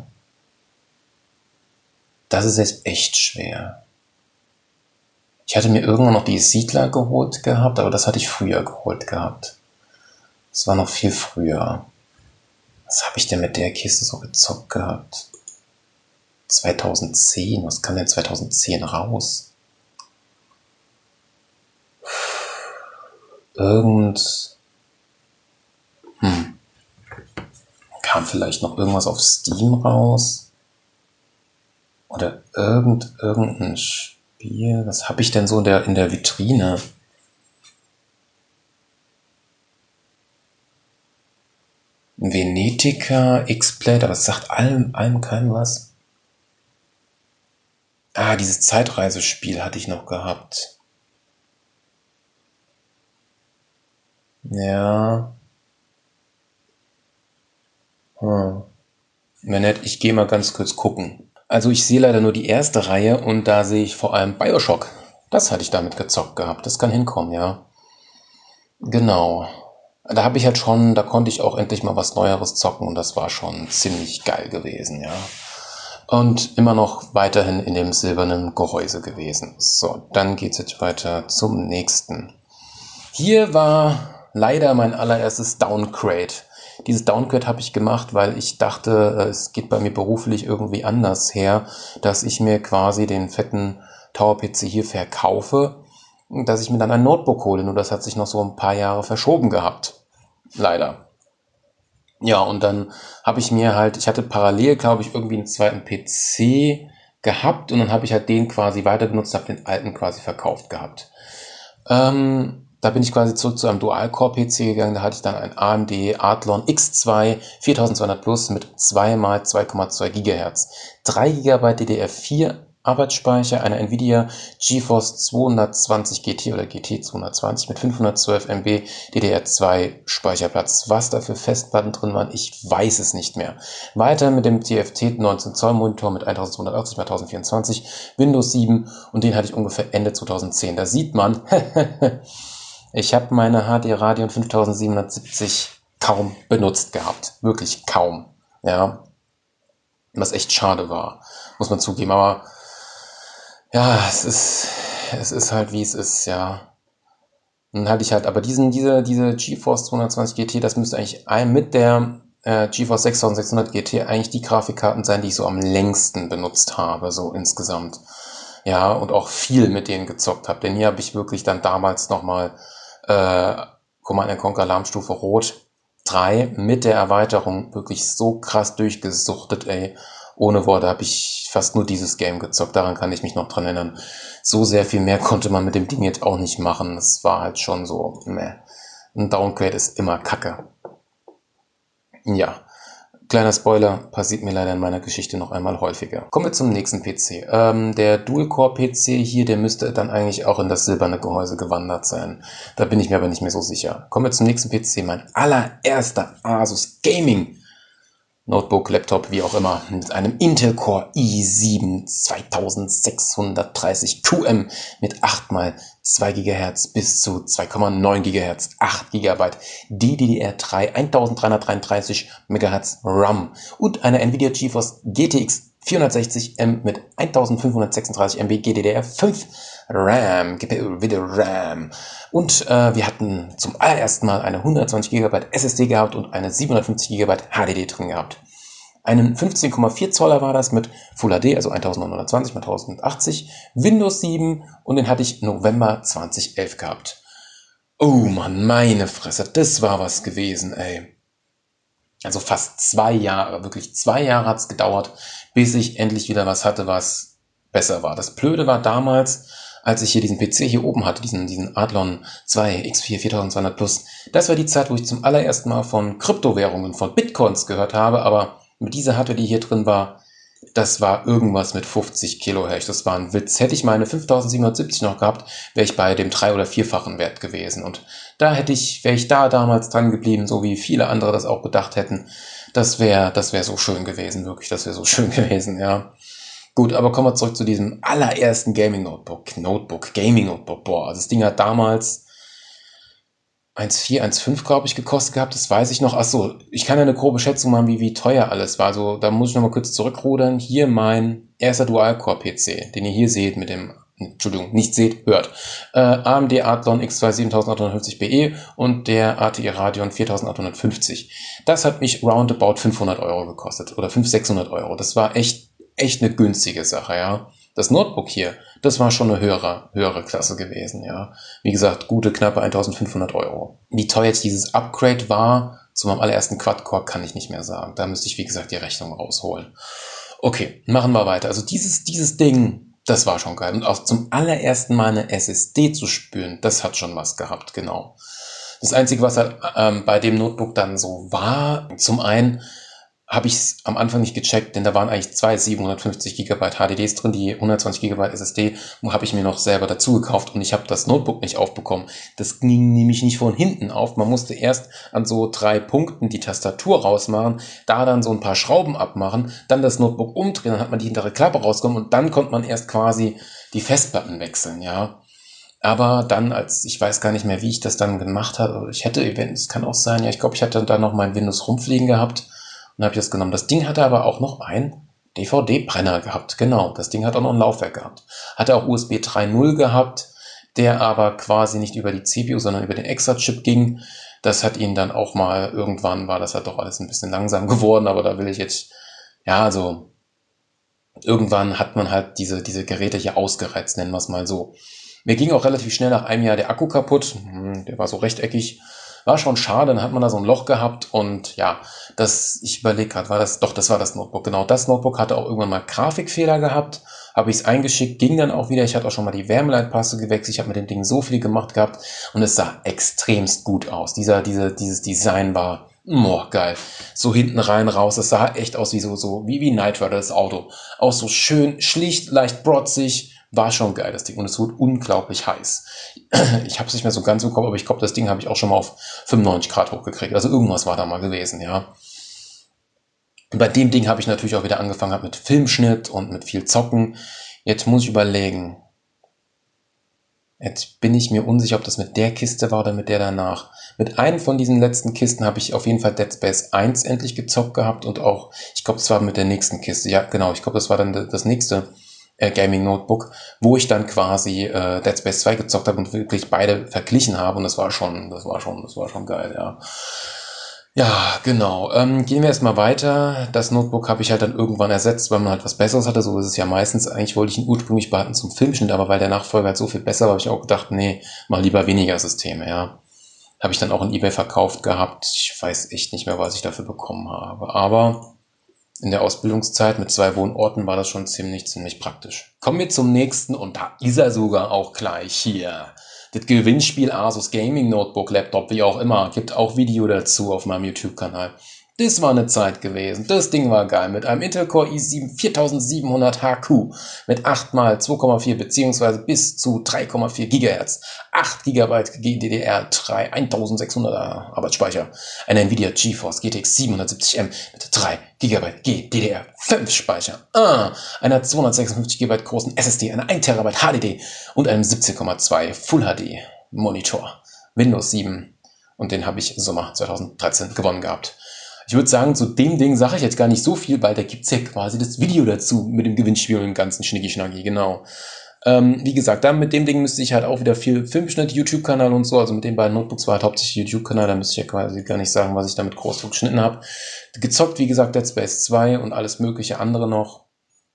Das ist jetzt echt schwer. Ich hatte mir irgendwann noch die Siedler geholt gehabt, aber das hatte ich früher geholt gehabt. Das war noch viel früher. Was habe ich denn mit der Kiste so gezockt gehabt? 2010, was kam denn 2010 raus? Irgend... Kam vielleicht noch irgendwas auf Steam raus? Oder irgendein Spiel? Was habe ich denn so in der Vitrine? Venetica, X-Plate, aber es sagt allem keinem was. Ah, dieses Zeitreisespiel hatte ich noch gehabt. Ja. Wenn nicht, ich gehe mal ganz kurz gucken. Also ich sehe leider nur die erste Reihe und da sehe ich vor allem Bioshock. Das hatte ich damit gezockt gehabt. Das kann hinkommen, ja. Genau. Da habe ich halt schon, da konnte ich auch endlich mal was Neueres zocken und das war schon ziemlich geil gewesen, ja. und immer noch weiterhin in dem silbernen Gehäuse gewesen. So, dann geht's jetzt weiter zum nächsten. Hier war leider mein allererstes Downgrade. Dieses Downgrade habe ich gemacht, weil ich dachte, es geht bei mir beruflich irgendwie anders her, dass ich mir quasi den fetten Tower-PC hier verkaufe und dass ich mir dann ein Notebook hole. Nur das hat sich noch so ein paar Jahre verschoben gehabt. Leider. Ja, und dann habe ich mir halt, ich hatte parallel, glaube ich, irgendwie einen zweiten PC gehabt und dann habe ich halt den quasi weiter benutzt, habe den alten quasi verkauft gehabt. Da bin ich quasi zurück zu einem Dual-Core-PC gegangen. Da hatte ich dann ein AMD Athlon X2 4200 Plus mit 2 mal 2,2 GHz, 3 GB DDR4 Arbeitsspeicher, einer Nvidia GeForce 220 GT oder GT 220 mit 512 MB DDR2 Speicherplatz. Was da für Festplatten drin waren, ich weiß es nicht mehr. Weiter mit dem TFT 19 Zoll Monitor mit 1280 x 1024, Windows 7 und den hatte ich ungefähr Ende 2010. Da sieht man, ich habe meine HD Radeon 5770 kaum benutzt gehabt. Wirklich kaum. Ja, was echt schade war, muss man zugeben. Aber ja, es ist halt wie es ist, ja. Dann hatte ich halt, aber diese GeForce 220 GT, das müsste eigentlich mit der GeForce 6600 GT eigentlich die Grafikkarten sein, die ich so am längsten benutzt habe, so insgesamt. Ja, und auch viel mit denen gezockt habe. Denn hier habe ich wirklich dann damals nochmal Command & Conquer Alarmstufe Rot 3 mit der Erweiterung wirklich so krass durchgesuchtet, ey. Ohne Worte habe ich fast nur dieses Game gezockt. Daran kann ich mich noch dran erinnern. So sehr viel mehr konnte man mit dem Ding jetzt auch nicht machen. Das war halt schon so, meh. Ein Downgrade ist immer Kacke. Ja. Kleiner Spoiler, passiert mir leider in meiner Geschichte noch einmal häufiger. Kommen wir zum nächsten PC. Der Dual-Core-PC hier, der müsste dann eigentlich auch in das silberne Gehäuse gewandert sein. Da bin ich mir aber nicht mehr so sicher. Kommen wir zum nächsten PC. Mein allererster Asus Gaming Notebook, Laptop, wie auch immer, mit einem Intel Core i7 2630 QM mit 8 mal 2 GHz bis zu 2,9 GHz, 8 GB DDR3, 1333 MHz RAM und einer Nvidia GeForce GTX 460M mit 1536 MB GDDR5 RAM, GPU Video RAM. Und wir hatten zum allerersten Mal eine 120 GB SSD gehabt und eine 750 GB HDD drin gehabt. Einen 15,4 Zoller war das mit Full HD, also 1920 x 1080, Windows 7 und den hatte ich November 2011 gehabt. Oh Mann, meine Fresse, das war was gewesen, ey. Also fast 2 Jahre, wirklich 2 Jahre hat's gedauert, bis ich endlich wieder was hatte, was besser war. Das Blöde war damals, als ich hier diesen PC hier oben hatte, diesen Athlon 2 X4 4200 Plus, das war die Zeit, wo ich zum allerersten Mal von Kryptowährungen, von Bitcoins gehört habe, aber mit dieser Hardware, die hier drin war, das war irgendwas mit 50 Kilohertz. Das war ein Witz. Hätte ich meine 5770 noch gehabt, wäre ich bei dem 3- oder 4-fachen Wert gewesen. Und wäre ich da damals dran geblieben, so wie viele andere das auch gedacht hätten. Das wäre so schön gewesen, wirklich. Das wäre so schön gewesen, ja. Gut, aber kommen wir zurück zu diesem allerersten Gaming Notebook, Gaming Notebook. Boah, also das Ding hat damals 1,4, 1,5, glaube ich, gekostet gehabt, das weiß ich noch. Ach so, ich kann ja eine grobe Schätzung machen, wie teuer alles war. Also, da muss ich noch mal kurz zurückrudern. Hier mein erster Dual-Core-PC, den ihr hier seht mit dem, Entschuldigung, nicht seht, hört. AMD Athlon X2 7850BE und der ATI Radeon 4850. Das hat mich roundabout 500 Euro gekostet oder 500, 600 Euro. Das war echt eine günstige Sache, ja. Das Notebook hier, das war schon eine höhere Klasse gewesen, ja. Wie gesagt, gute knappe 1500 Euro. Wie teuer jetzt dieses Upgrade war zu meinem allerersten Quad-Core, kann ich nicht mehr sagen. Da müsste ich, wie gesagt, die Rechnung rausholen. Okay, machen wir weiter. Also dieses Ding, das war schon geil. Und auch zum allerersten Mal eine SSD zu spüren, das hat schon was gehabt, genau. Das Einzige, was halt bei dem Notebook dann so war, zum einen habe ich es am Anfang nicht gecheckt, denn da waren eigentlich zwei 750 GB HDDs drin, die 120 GB SSD habe ich mir noch selber dazu gekauft und ich habe das Notebook nicht aufbekommen. Das ging nämlich nicht von hinten auf. Man musste erst an so 3 Punkten die Tastatur rausmachen, da dann so ein paar Schrauben abmachen, dann das Notebook umdrehen, dann hat man die hintere Klappe rausgekommen und dann konnte man erst quasi die Festplatten wechseln, ja. Aber dann, ich weiß gar nicht mehr, wie ich das dann gemacht habe, es kann auch sein, ja, ich glaube, ich hatte da noch mein Windows rumfliegen gehabt und habe ich das genommen. Das Ding hatte aber auch noch ein DVD-Brenner gehabt, genau. Das Ding hat auch noch ein Laufwerk gehabt. Hatte auch USB 3.0 gehabt, der aber quasi nicht über die CPU, sondern über den Extra-Chip ging. Das hat ihn dann auch mal, irgendwann war das halt doch alles ein bisschen langsam geworden, aber da will ich jetzt, ja, also irgendwann hat man halt diese Geräte hier ausgereizt, nennen wir es mal so. Mir ging auch relativ schnell nach einem Jahr der Akku kaputt. Der war so rechteckig. War schon schade, dann hat man da so ein Loch gehabt und ja, ich überlege gerade, das war das Notebook. Genau, das Notebook hatte auch irgendwann mal Grafikfehler gehabt. Habe ich es eingeschickt, ging dann auch wieder. Ich hatte auch schon mal die Wärmeleitpaste gewechselt. Ich habe mit dem Ding so viel gemacht gehabt und es sah extremst gut aus. Dieses Design war geil. So hinten rein, raus. Es sah echt aus wie Knight Rider, das Auto. Auch so schön, schlicht, leicht brotzig. War schon geil, das Ding. Und es wurde unglaublich heiß. Ich habe es nicht mehr so ganz im Kopf, aber ich glaube, das Ding habe ich auch schon mal auf 95 Grad hochgekriegt. Also irgendwas war da mal gewesen, ja. Und bei dem Ding habe ich natürlich auch wieder angefangen mit Filmschnitt und mit viel Zocken. Jetzt muss ich überlegen. Jetzt bin ich mir unsicher, ob das mit der Kiste war oder mit der danach. Mit einem von diesen letzten Kisten habe ich auf jeden Fall Dead Space 1 endlich gezockt gehabt und auch, ich glaube, das war mit der nächsten Kiste. Ja, genau, ich glaube, das war dann das nächste Gaming Notebook, wo ich dann quasi Dead Space 2 gezockt habe und wirklich beide verglichen habe und das war schon geil, ja. Ja, genau. Gehen wir erstmal weiter. Das Notebook habe ich halt dann irgendwann ersetzt, weil man halt was Besseres hatte. So ist es ja meistens. Eigentlich wollte ich ihn ursprünglich behalten zum Filmschnitt, aber weil der Nachfolger halt so viel besser war, habe ich auch gedacht, nee, mal lieber weniger Systeme, ja. Habe ich dann auch in eBay verkauft gehabt. Ich weiß echt nicht mehr, was ich dafür bekommen habe. Aber in der Ausbildungszeit mit 2 Wohnorten war das schon ziemlich praktisch. Kommen wir zum nächsten und da ist er sogar auch gleich hier. Das Gewinnspiel Asus Gaming Notebook Laptop, wie auch immer, gibt auch Video dazu auf meinem YouTube-Kanal. Das war eine Zeit gewesen. Das Ding war geil. Mit einem Intel Core i7 4700 HQ mit 8 mal 2,4 beziehungsweise bis zu 3,4 GHz, 8 GB GDDR3, 1600er Arbeitsspeicher, ein Nvidia GeForce GTX 770M mit 3 GB GDDR5 Speicher, einer 256 GB großen SSD, einer 1 TB HDD und einem 17,2 Full HD Monitor. Windows 7 und den habe ich Sommer 2013 gewonnen gehabt. Ich würde sagen, zu dem Ding sage ich jetzt gar nicht so viel, weil da gibt's ja quasi das Video dazu mit dem Gewinnspiel und dem ganzen Schnicki-Schnacki, genau. Wie gesagt, dann mit dem Ding müsste ich halt auch wieder viel Filmschnitt, YouTube-Kanal und so, also mit den beiden Notebooks war halt hauptsächlich YouTube-Kanal, da müsste ich ja quasi gar nicht sagen, was ich damit groß geschnitten habe. Gezockt, wie gesagt, Dead Space 2 und alles mögliche andere noch.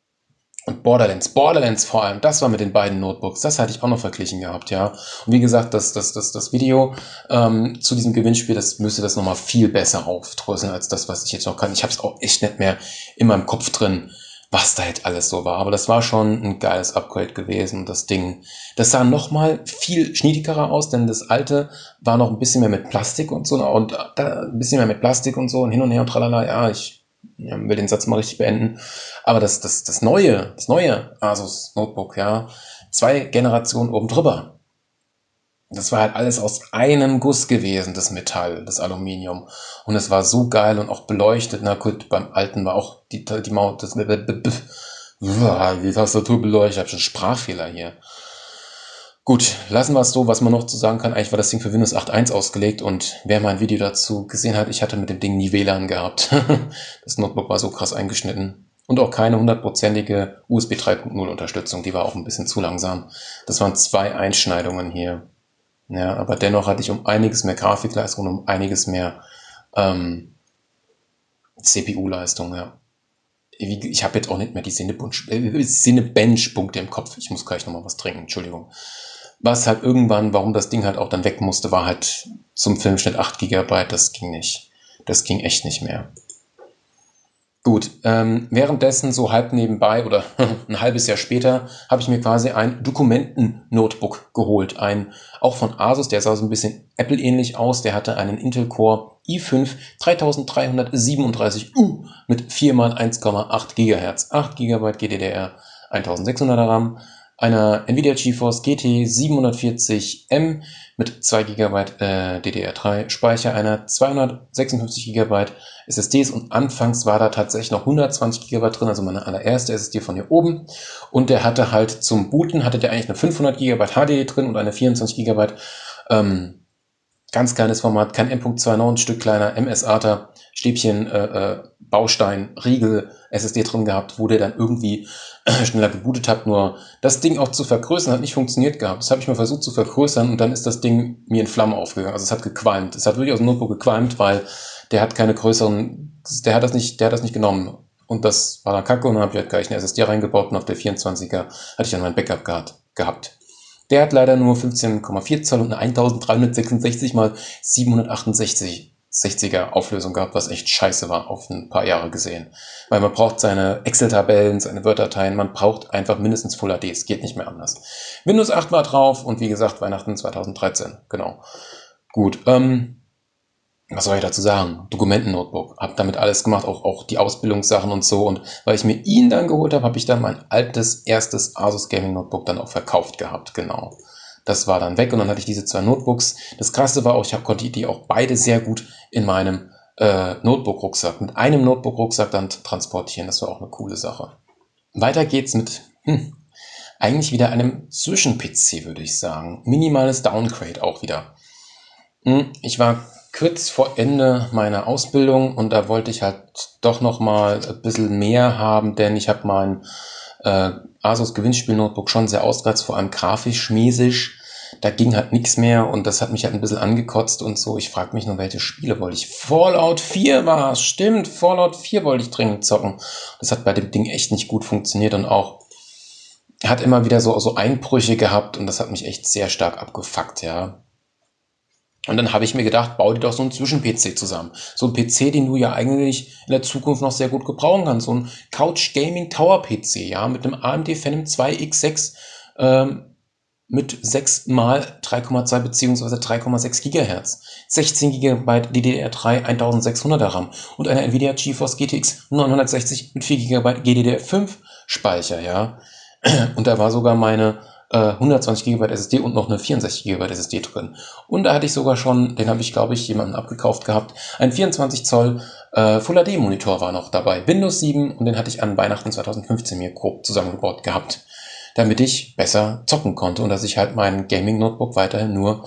Und Borderlands vor allem, das war mit den beiden Notebooks, das hatte ich auch noch verglichen gehabt, ja. Und wie gesagt, das Video zu diesem Gewinnspiel, das müsste das nochmal viel besser aufdröseln als das, was ich jetzt noch kann. Ich habe es auch echt nicht mehr in meinem Kopf drin, was da jetzt alles so war. Aber das war schon ein geiles Upgrade gewesen. Und das Ding, das sah nochmal viel schniedikerer aus, denn das alte war noch ein bisschen mehr mit Plastik und so. Und da ein bisschen mehr mit Plastik und so und hin und her und tralala. Ja, ich will den Satz mal richtig beenden. Aber das neue Asus Notebook, ja, 2 Generationen oben drüber. Das war halt alles aus einem Guss gewesen, das Metall, das Aluminium. Und es war so geil und auch beleuchtet. Na gut, beim alten war auch die Maut, die Tastatur beleuchtet. Ich habe schon Sprachfehler hier. Gut, lassen wir es so, was man noch zu sagen kann. Eigentlich war das Ding für Windows 8.1 ausgelegt und wer mein Video dazu gesehen hat, ich hatte mit dem Ding nie WLAN gehabt. Das Notebook war so krass eingeschnitten. Und auch keine 100%ige USB 3.0 Unterstützung, die war auch ein bisschen zu langsam. Das waren 2 Einschneidungen hier. Ja, aber dennoch hatte ich um einiges mehr Grafikleistung und um einiges mehr CPU-Leistung, ja. Ich habe jetzt auch nicht mehr die Cinebench-Punkte im Kopf. Ich muss gleich nochmal was trinken, Entschuldigung. Was halt irgendwann, warum das Ding halt auch dann weg musste, war halt zum Filmschnitt 8 GB, das ging nicht. Das ging echt nicht mehr. Gut, währenddessen so halb nebenbei oder ein halbes Jahr später habe ich mir quasi ein Dokumenten-Notebook geholt. Auch von Asus, der sah so ein bisschen Apple-ähnlich aus. Der hatte einen Intel Core i5 3337U mit 4 mal 1,8 GHz, 8 GB GDDR, 1600er RAM, einer Nvidia GeForce GT 740M mit 2 GB DDR3 Speicher, einer 256 GB SSDs und anfangs war da tatsächlich noch 120 GB drin, also meine allererste SSD von hier oben. Und der hatte halt zum Booten, hatte der eigentlich eine 500 GB HDD drin und eine 24 GB Ganz kleines Format, kein M.2 noch ein Stück kleiner, MS-ATA, Stäbchen, Baustein, Riegel, SSD drin gehabt, wo der dann irgendwie schneller gebootet hat. Nur das Ding auch zu vergrößern hat nicht funktioniert gehabt. Das habe ich mal versucht zu vergrößern und dann ist das Ding mir in Flammen aufgegangen. Also es hat gequalmt. Es hat wirklich aus dem Notebook gequalmt, weil der hat keine größeren, der hat das nicht genommen. Und das war dann kacke und dann habe ich halt gleich eine SSD reingebaut und auf der 24er hatte ich dann mein Backup gehabt. Der hat leider nur 15,4 Zoll und eine 1366 mal 768er Auflösung gehabt, was echt scheiße war auf ein paar Jahre gesehen. Weil man braucht seine Excel-Tabellen, seine Word-Dateien, man braucht einfach mindestens Full HD, es geht nicht mehr anders. Windows 8 war drauf und wie gesagt Weihnachten 2013, genau. Gut, was soll ich dazu sagen? Dokumenten-Notebook. Hab damit alles gemacht, auch die Ausbildungssachen und so. Und weil ich mir ihn dann geholt habe, habe ich dann mein altes, erstes Asus Gaming Notebook dann auch verkauft gehabt. Genau. Das war dann weg und dann hatte ich diese zwei Notebooks. Das Krasse war auch, konnte die auch beide sehr gut in meinem Notebook-Rucksack, mit einem Notebook-Rucksack dann transportieren. Das war auch eine coole Sache. Weiter geht's mit eigentlich wieder einem Zwischen-PC, würde ich sagen. Minimales Downgrade auch wieder. Ich war kurz vor Ende meiner Ausbildung und da wollte ich halt doch noch mal ein bisschen mehr haben, denn ich habe mein Asus Gewinnspiel-Notebook schon sehr ausgereizt, vor allem grafisch, mäßig. Da ging halt nichts mehr und das hat mich halt ein bisschen angekotzt und so. Ich frage mich noch, welche Spiele wollte ich? Fallout 4 war es, stimmt, Fallout 4 wollte ich dringend zocken. Das hat bei dem Ding echt nicht gut funktioniert und auch hat immer wieder so Einbrüche gehabt und das hat mich echt sehr stark abgefuckt, ja. Und dann habe ich mir gedacht, bau dir doch so einen Zwischen-PC zusammen. So ein PC, den du ja eigentlich in der Zukunft noch sehr gut gebrauchen kannst. So ein Couch Gaming Tower PC, ja, mit einem AMD Phenom 2X6 mit 6 mal 3,2 bzw. 3,6 Gigahertz, 16 GB DDR3 1600er RAM und einer Nvidia GeForce GTX 960 mit 4 GB GDDR5 Speicher, ja. Und da war sogar meine 120 GB SSD und noch eine 64 GB SSD drin. Und da hatte ich sogar schon, den habe ich glaube ich jemanden abgekauft gehabt, ein 24 Zoll Full HD Monitor war noch dabei, Windows 7 und den hatte ich an Weihnachten 2015 mir grob zusammengebaut gehabt, damit ich besser zocken konnte und dass ich halt mein Gaming Notebook weiterhin nur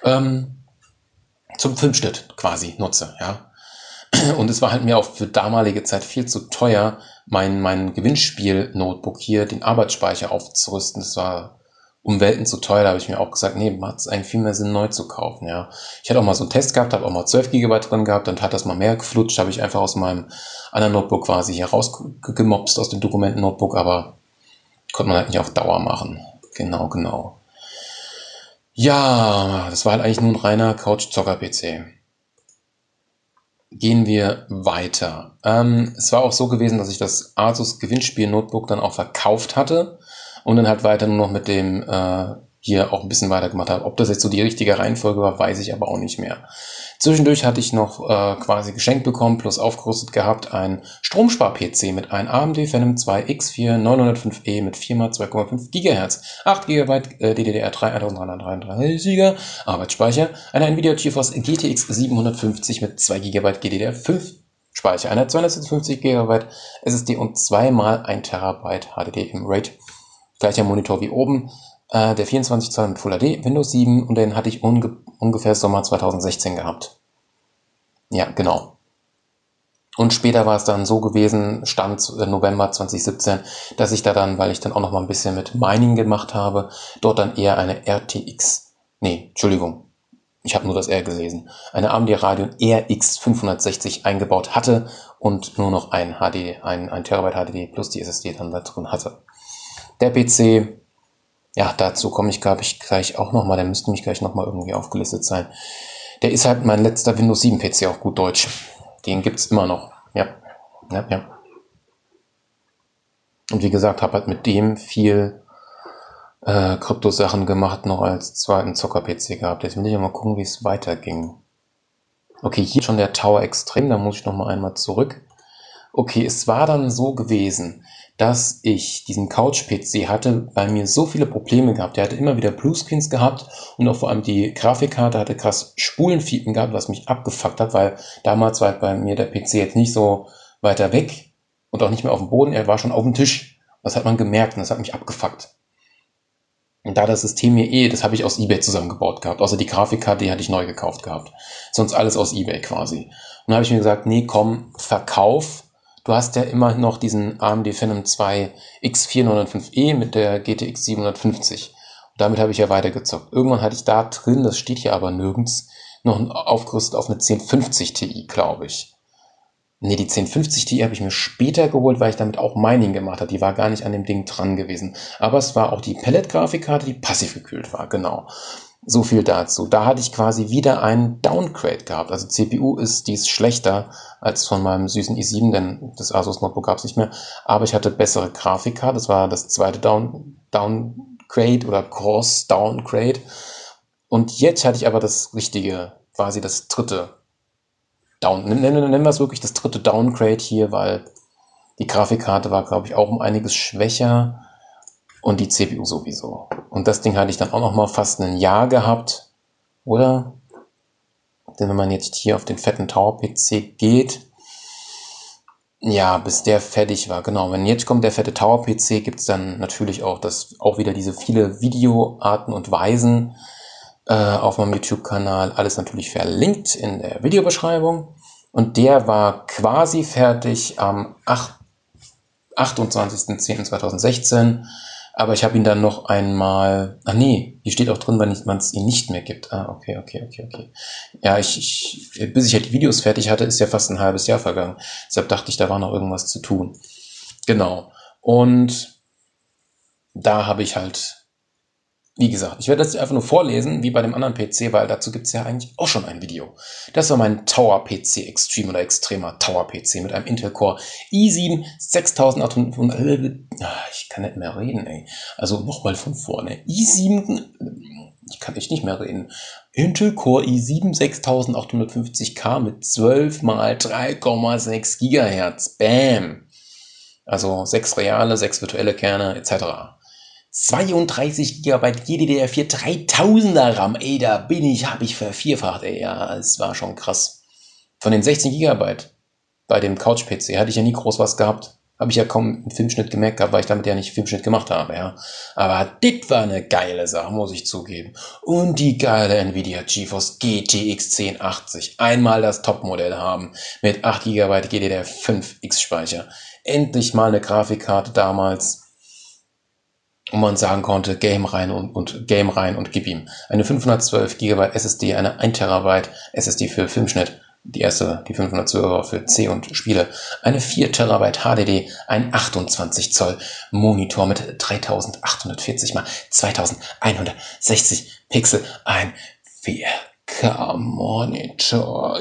zum Filmschnitt quasi nutze, ja. Und es war halt mir auch für damalige Zeit viel zu teuer, mein Gewinnspiel-Notebook hier, den Arbeitsspeicher aufzurüsten. Das war um Welten zu teuer. Da habe ich mir auch gesagt, nee, macht es eigentlich viel mehr Sinn, neu zu kaufen. Ja, ich hatte auch mal so einen Test gehabt, habe auch mal 12 Gigabyte drin gehabt, dann hat das mal mehr geflutscht, habe ich einfach aus meinem anderen Notebook quasi hier rausgemopst aus dem Dokumenten-Notebook, aber konnte man halt nicht auf Dauer machen. Genau. Ja, das war halt eigentlich nur ein reiner Couch-Zocker-PC. Gehen wir weiter. Es war auch so gewesen, dass ich das Asus Gewinnspiel-Notebook dann auch verkauft hatte und dann halt weiter nur noch mit dem hier auch ein bisschen weitergemacht habe. Ob das jetzt so die richtige Reihenfolge war, weiß ich aber auch nicht mehr. Zwischendurch hatte ich noch quasi geschenkt bekommen, plus aufgerüstet gehabt, ein Stromspar-PC mit einem AMD Phenom 2X4 905E mit 4x2,5 GHz, 8 GB DDR3 1333er Arbeitsspeicher, einer Nvidia GeForce GTX 750 mit 2 GB GDDR5 Speicher, einer 256 GB SSD und 2 mal 1 TB HDD im RAID. Gleicher Monitor wie oben. Der 24 Zoll mit Full HD, Windows 7 und den hatte ich ungefähr Sommer 2016 gehabt. Ja, genau. Und später war es dann so gewesen, Stand November 2017, dass ich da dann, weil ich dann auch noch mal ein bisschen mit Mining gemacht habe, dort dann eher eine ich habe nur das R gelesen, eine AMD Radeon RX 560 eingebaut hatte und nur noch ein Terabyte HDD plus die SSD dann da drin hatte. Der PC, ja, dazu komme ich, glaube ich, gleich auch nochmal, der müsste mich gleich nochmal irgendwie aufgelistet sein. Der ist halt mein letzter Windows 7 PC auf gut Deutsch. Den gibt's immer noch. Ja. Und wie gesagt, habe halt mit dem viel Krypto-Sachen gemacht, noch als zweiten Zocker-PC gehabt. Jetzt will ich mal gucken, wie es weiterging. Okay, hier schon der Tower Extreme, da muss ich nochmal einmal zurück. Okay, es war dann so gewesen, dass ich diesen Couch-PC hatte, weil mir so viele Probleme gehabt. Der hatte immer wieder Bluescreens gehabt und auch vor allem die Grafikkarte hatte krass Spulenfiepen gehabt, was mich abgefuckt hat, weil damals war bei mir der PC jetzt nicht so weiter weg und auch nicht mehr auf dem Boden, er war schon auf dem Tisch. Das hat man gemerkt und das hat mich abgefuckt. Und da das System hier das habe ich aus eBay zusammengebaut gehabt. Außer die Grafikkarte, die hatte ich neu gekauft gehabt. Sonst alles aus eBay quasi. Und dann habe ich mir gesagt, nee, komm, verkauf. Du hast ja immer noch diesen AMD Phenom 2 X405E mit der GTX 750. Und damit habe ich ja weitergezockt. Irgendwann hatte ich da drin, das steht hier aber nirgends, noch aufgerüstet auf eine 1050 Ti, glaube ich. Nee, die 1050 Ti habe ich mir später geholt, weil ich damit auch Mining gemacht habe. Die war gar nicht an dem Ding dran gewesen. Aber es war auch die Pellet-Grafikkarte, die passiv gekühlt war, genau. So viel dazu. Da hatte ich quasi wieder einen Downgrade gehabt. Also CPU die ist schlechter als von meinem süßen i7, denn das Asus Notebook gab es nicht mehr. Aber ich hatte bessere Grafikkarte. Das war das zweite Downgrade oder Cross Downgrade. Und jetzt hatte ich aber das richtige, quasi das dritte nennen wir es wirklich das dritte Downgrade hier, weil die Grafikkarte war, glaube ich, auch um einiges schwächer und die CPU sowieso. Und das Ding hatte ich dann auch noch mal fast ein Jahr gehabt, oder? Denn wenn man jetzt hier auf den fetten Tower-PC geht, ja, bis der fertig war, genau. Wenn jetzt kommt der fette Tower-PC, gibt es dann natürlich auch wieder diese viele Videoarten und Weisen auf meinem YouTube-Kanal. Alles natürlich verlinkt in der Videobeschreibung. Und der war quasi fertig am 28.10.2016. Aber ich habe ihn dann noch einmal... Ach nee, hier steht auch drin, wann es ihn nicht mehr gibt. Ah, okay. Ja, bis ich halt die Videos fertig hatte, ist ja fast ein halbes Jahr vergangen. Deshalb dachte ich, da war noch irgendwas zu tun. Genau. Und da habe ich halt... Wie gesagt, ich werde das einfach nur vorlesen, wie bei dem anderen PC, weil dazu gibt es ja eigentlich auch schon ein Video. Das war mein Tower PC Extreme oder extremer Tower PC mit einem Intel Core i7 6800. Ich kann nicht mehr reden, ey. Also nochmal von vorne. i7, ich kann echt nicht mehr reden. Intel Core i7 6850K mit 12 mal 3,6 Gigahertz. Bam! Also 6 reale, 6 virtuelle Kerne etc. 32 GB GDDR4 3000er RAM, ey, habe ich vervierfacht, ey, ja, es war schon krass. Von den 16 GB bei dem Couch-PC hatte ich ja nie groß was gehabt. Habe ich ja kaum einen Filmschnitt gemerkt gehabt, weil ich damit ja nicht Filmschnitt gemacht habe, ja. Aber das war eine geile Sache, muss ich zugeben. Und die geile Nvidia GeForce GTX 1080. Einmal das Topmodell haben mit 8 GB GDDR5X Speicher. Endlich mal eine Grafikkarte damals, wo man sagen konnte, Game rein und gib ihm. Eine 512 GB SSD, eine 1 TB SSD für Filmschnitt, die 512 Euro für C und Spiele, eine 4 TB HDD, ein 28 Zoll Monitor mit 3840 x 2160 Pixel, ein 4K Monitor,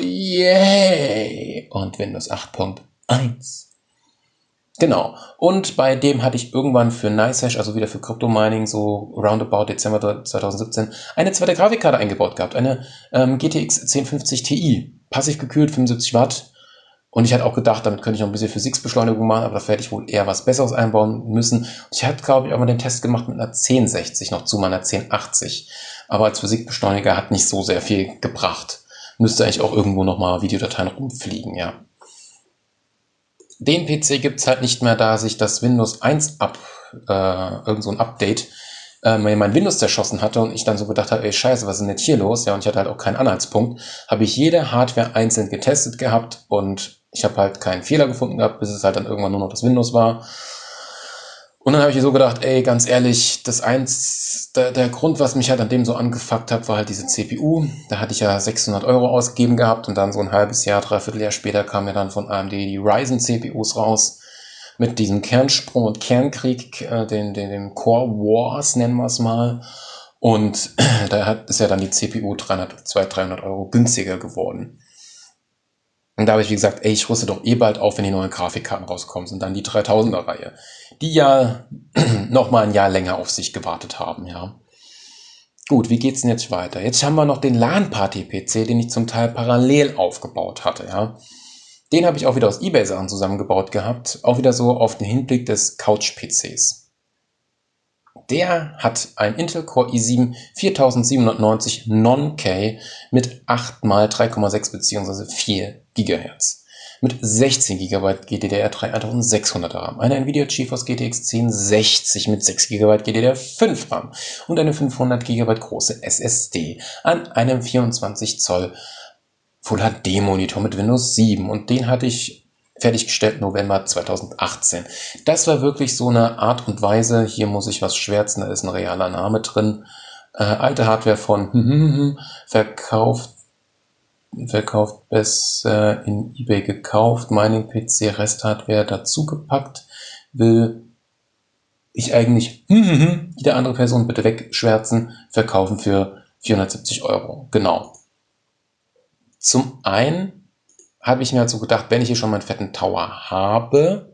yay! Und Windows 8.1. Genau. Und bei dem hatte ich irgendwann für NiceHash, also wieder für Crypto-Mining, so roundabout Dezember 2017, eine zweite Grafikkarte eingebaut gehabt. Eine GTX 1050 Ti. Passiv gekühlt, 75 Watt. Und ich hatte auch gedacht, damit könnte ich noch ein bisschen Physikbeschleunigung machen, aber dafür hätte ich wohl eher was Besseres einbauen müssen. Und ich hatte, glaube ich, auch mal den Test gemacht mit einer 1060 noch zu meiner 1080. Aber als Physikbeschleuniger hat nicht so sehr viel gebracht. Müsste eigentlich auch irgendwo nochmal Videodateien rumfliegen, ja. Den PC gibt's halt nicht mehr, da sich das Windows 1 irgend so ein Update mir mein Windows zerschossen hatte und ich dann so gedacht habe, ey scheiße, was ist denn jetzt hier los? Ja, und ich hatte halt auch keinen Anhaltspunkt. Habe ich jede Hardware einzeln getestet gehabt und ich habe halt keinen Fehler gefunden gehabt, bis es halt dann irgendwann nur noch das Windows war. Und dann habe ich so gedacht, ey, ganz ehrlich, der Grund, was mich halt an dem so angefuckt hat, war halt diese CPU. Da hatte ich ja 600 Euro ausgegeben gehabt und dann so ein halbes Jahr, dreiviertel Jahr später kam ja dann von AMD die Ryzen CPUs raus mit diesem Kernsprung und Kernkrieg, den Core Wars nennen wir es mal. Und ist ja dann die CPU 300 Euro günstiger geworden. Und da habe ich, wie gesagt, ey, ich rüste doch bald auf, wenn die neuen Grafikkarten rauskommen, sind dann die 3000er-Reihe, die ja noch mal ein Jahr länger auf sich gewartet haben, ja. Gut, wie geht's denn jetzt weiter? Jetzt haben wir noch den LAN-Party-PC, den ich zum Teil parallel aufgebaut hatte, ja. Den habe ich auch wieder aus eBay-Sachen zusammengebaut gehabt, auch wieder so auf den Hinblick des Couch-PCs. Der hat ein Intel Core i7 4790 Non-K mit 8 mal 3,6 bzw. 4 GHz. mit 16 GB GDDR3 1600er RAM, eine Nvidia GeForce GTX 1060 mit 6 GB GDDR5 RAM und eine 500 GB große SSD an einem 24 Zoll Full HD Monitor mit Windows 7 und den hatte ich fertiggestellt November 2018. Das war wirklich so eine Art und Weise, hier muss ich was schwärzen, da ist ein realer Name drin. Alte Hardware von verkauft besser in eBay gekauft, Mining-PC, Resthardware dazugepackt, will ich eigentlich jede andere Person bitte wegschwärzen, verkaufen für 470 Euro. Genau. Zum einen habe ich mir halt so gedacht, wenn ich hier schon meinen fetten Tower habe,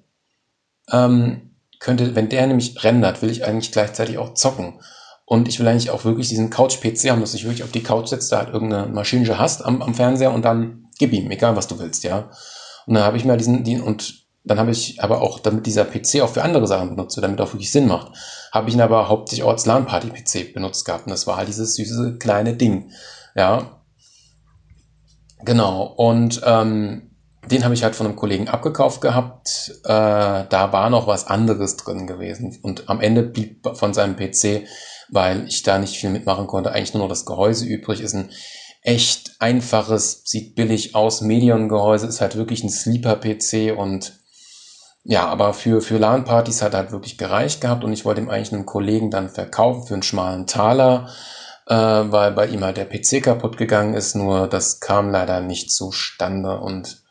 wenn der nämlich rendert, will ich eigentlich gleichzeitig auch zocken. Und ich will eigentlich auch wirklich diesen Couch-PC haben, dass ich wirklich auf die Couch setze, da halt irgendeine Maschine hast am Fernseher und dann gib ihm, egal was du willst, ja. Und dann habe ich mir dann habe ich aber auch, damit dieser PC auch für andere Sachen benutzt wird, damit auch wirklich Sinn macht, habe ich ihn aber hauptsächlich auch als LAN-Party-PC benutzt gehabt. Und das war halt dieses süße kleine Ding, ja. Genau. Und den habe ich halt von einem Kollegen abgekauft gehabt. Da war noch was anderes drin gewesen. Und am Ende blieb von seinem PC, weil ich da nicht viel mitmachen konnte, eigentlich nur noch das Gehäuse übrig. Ist ein echt einfaches, sieht billig aus. Medion-Gehäuse ist halt wirklich ein Sleeper-PC und ja, aber für LAN-Partys hat er halt wirklich gereicht gehabt und ich wollte ihm eigentlich einem Kollegen dann verkaufen für einen schmalen Taler, weil bei ihm halt der PC kaputt gegangen ist, nur das kam leider nicht zustande und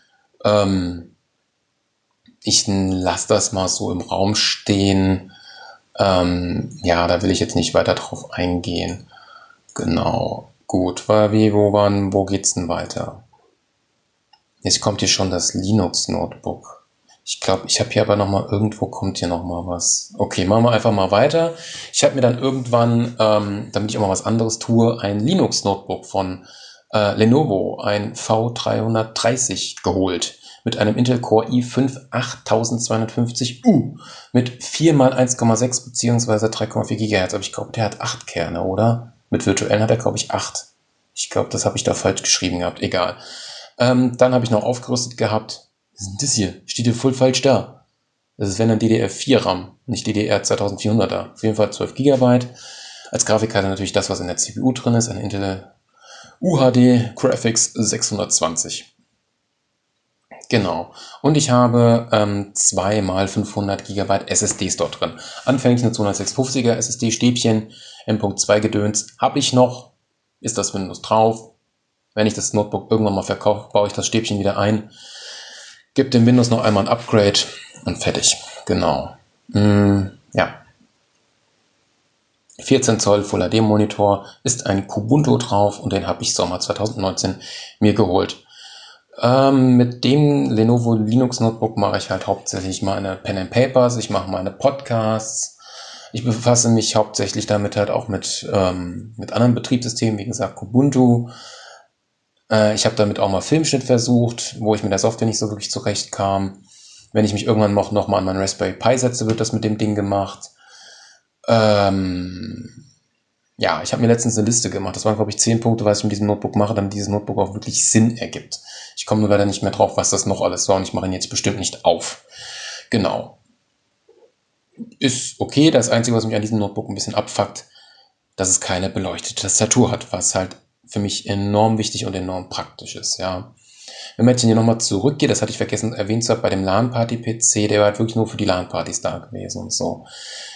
ich lasse das mal so im Raum stehen. Ja, da will ich jetzt nicht weiter drauf eingehen. Genau. Gut, wo geht's denn weiter? Jetzt kommt hier schon das Linux-Notebook. Ich glaube, ich habe hier aber nochmal, irgendwo kommt hier nochmal was. Okay, machen wir einfach mal weiter. Ich habe mir dann irgendwann, damit ich auch mal was anderes tue, ein Linux-Notebook von Lenovo, ein V330 geholt. Mit einem Intel Core i5 8250U mit 4 mal 1,6 bzw. 3,4 GHz. Aber ich glaube, der hat 8 Kerne, oder? Mit virtuellen hat er, glaube ich, 8. Ich glaube, das habe ich da falsch geschrieben gehabt. Egal. Dann habe ich noch aufgerüstet gehabt. Was ist denn das hier? Steht hier voll falsch da. Das ist wenn ein DDR4 RAM, nicht DDR 2400er. Auf jeden Fall 12 GB. Als Grafikkarte natürlich das, was in der CPU drin ist. Ein Intel UHD Graphics 620. Genau. Und ich habe 2 mal 500 GB SSDs dort drin. Anfänglich eine 256er SSD-Stäbchen, M.2 Gedöns. Habe ich noch, ist das Windows drauf. Wenn ich das Notebook irgendwann mal verkaufe, baue ich das Stäbchen wieder ein, gebe dem Windows noch einmal ein Upgrade und fertig. Genau. Ja. 14 Zoll Full HD Monitor, ist ein Kubuntu drauf und den habe ich Sommer 2019 mir geholt. Mit dem Lenovo Linux Notebook mache ich halt hauptsächlich meine Pen and Papers, ich mache meine Podcasts, ich befasse mich hauptsächlich damit halt auch mit anderen Betriebssystemen, wie gesagt Kubuntu. Ich habe damit auch mal Filmschnitt versucht, wo ich mit der Software nicht so wirklich zurechtkam. Wenn ich mich irgendwann noch mal an meinen Raspberry Pi setze, wird das mit dem Ding gemacht. Ja, ich habe mir letztens eine Liste gemacht. Das waren, glaube ich, 10 Punkte, was ich mit diesem Notebook mache, damit dieses Notebook auch wirklich Sinn ergibt. Ich komme nur leider nicht mehr drauf, was das noch alles war und ich mache ihn jetzt bestimmt nicht auf. Genau. Ist okay. Das Einzige, was mich an diesem Notebook ein bisschen abfuckt, dass es keine beleuchtete Tastatur hat, was halt für mich enorm wichtig und enorm praktisch ist, ja. Wenn man jetzt hier nochmal zurückgeht, das hatte ich vergessen erwähnt zu haben, bei dem LAN-Party-PC, der war halt wirklich nur für die LAN-Partys da gewesen und so.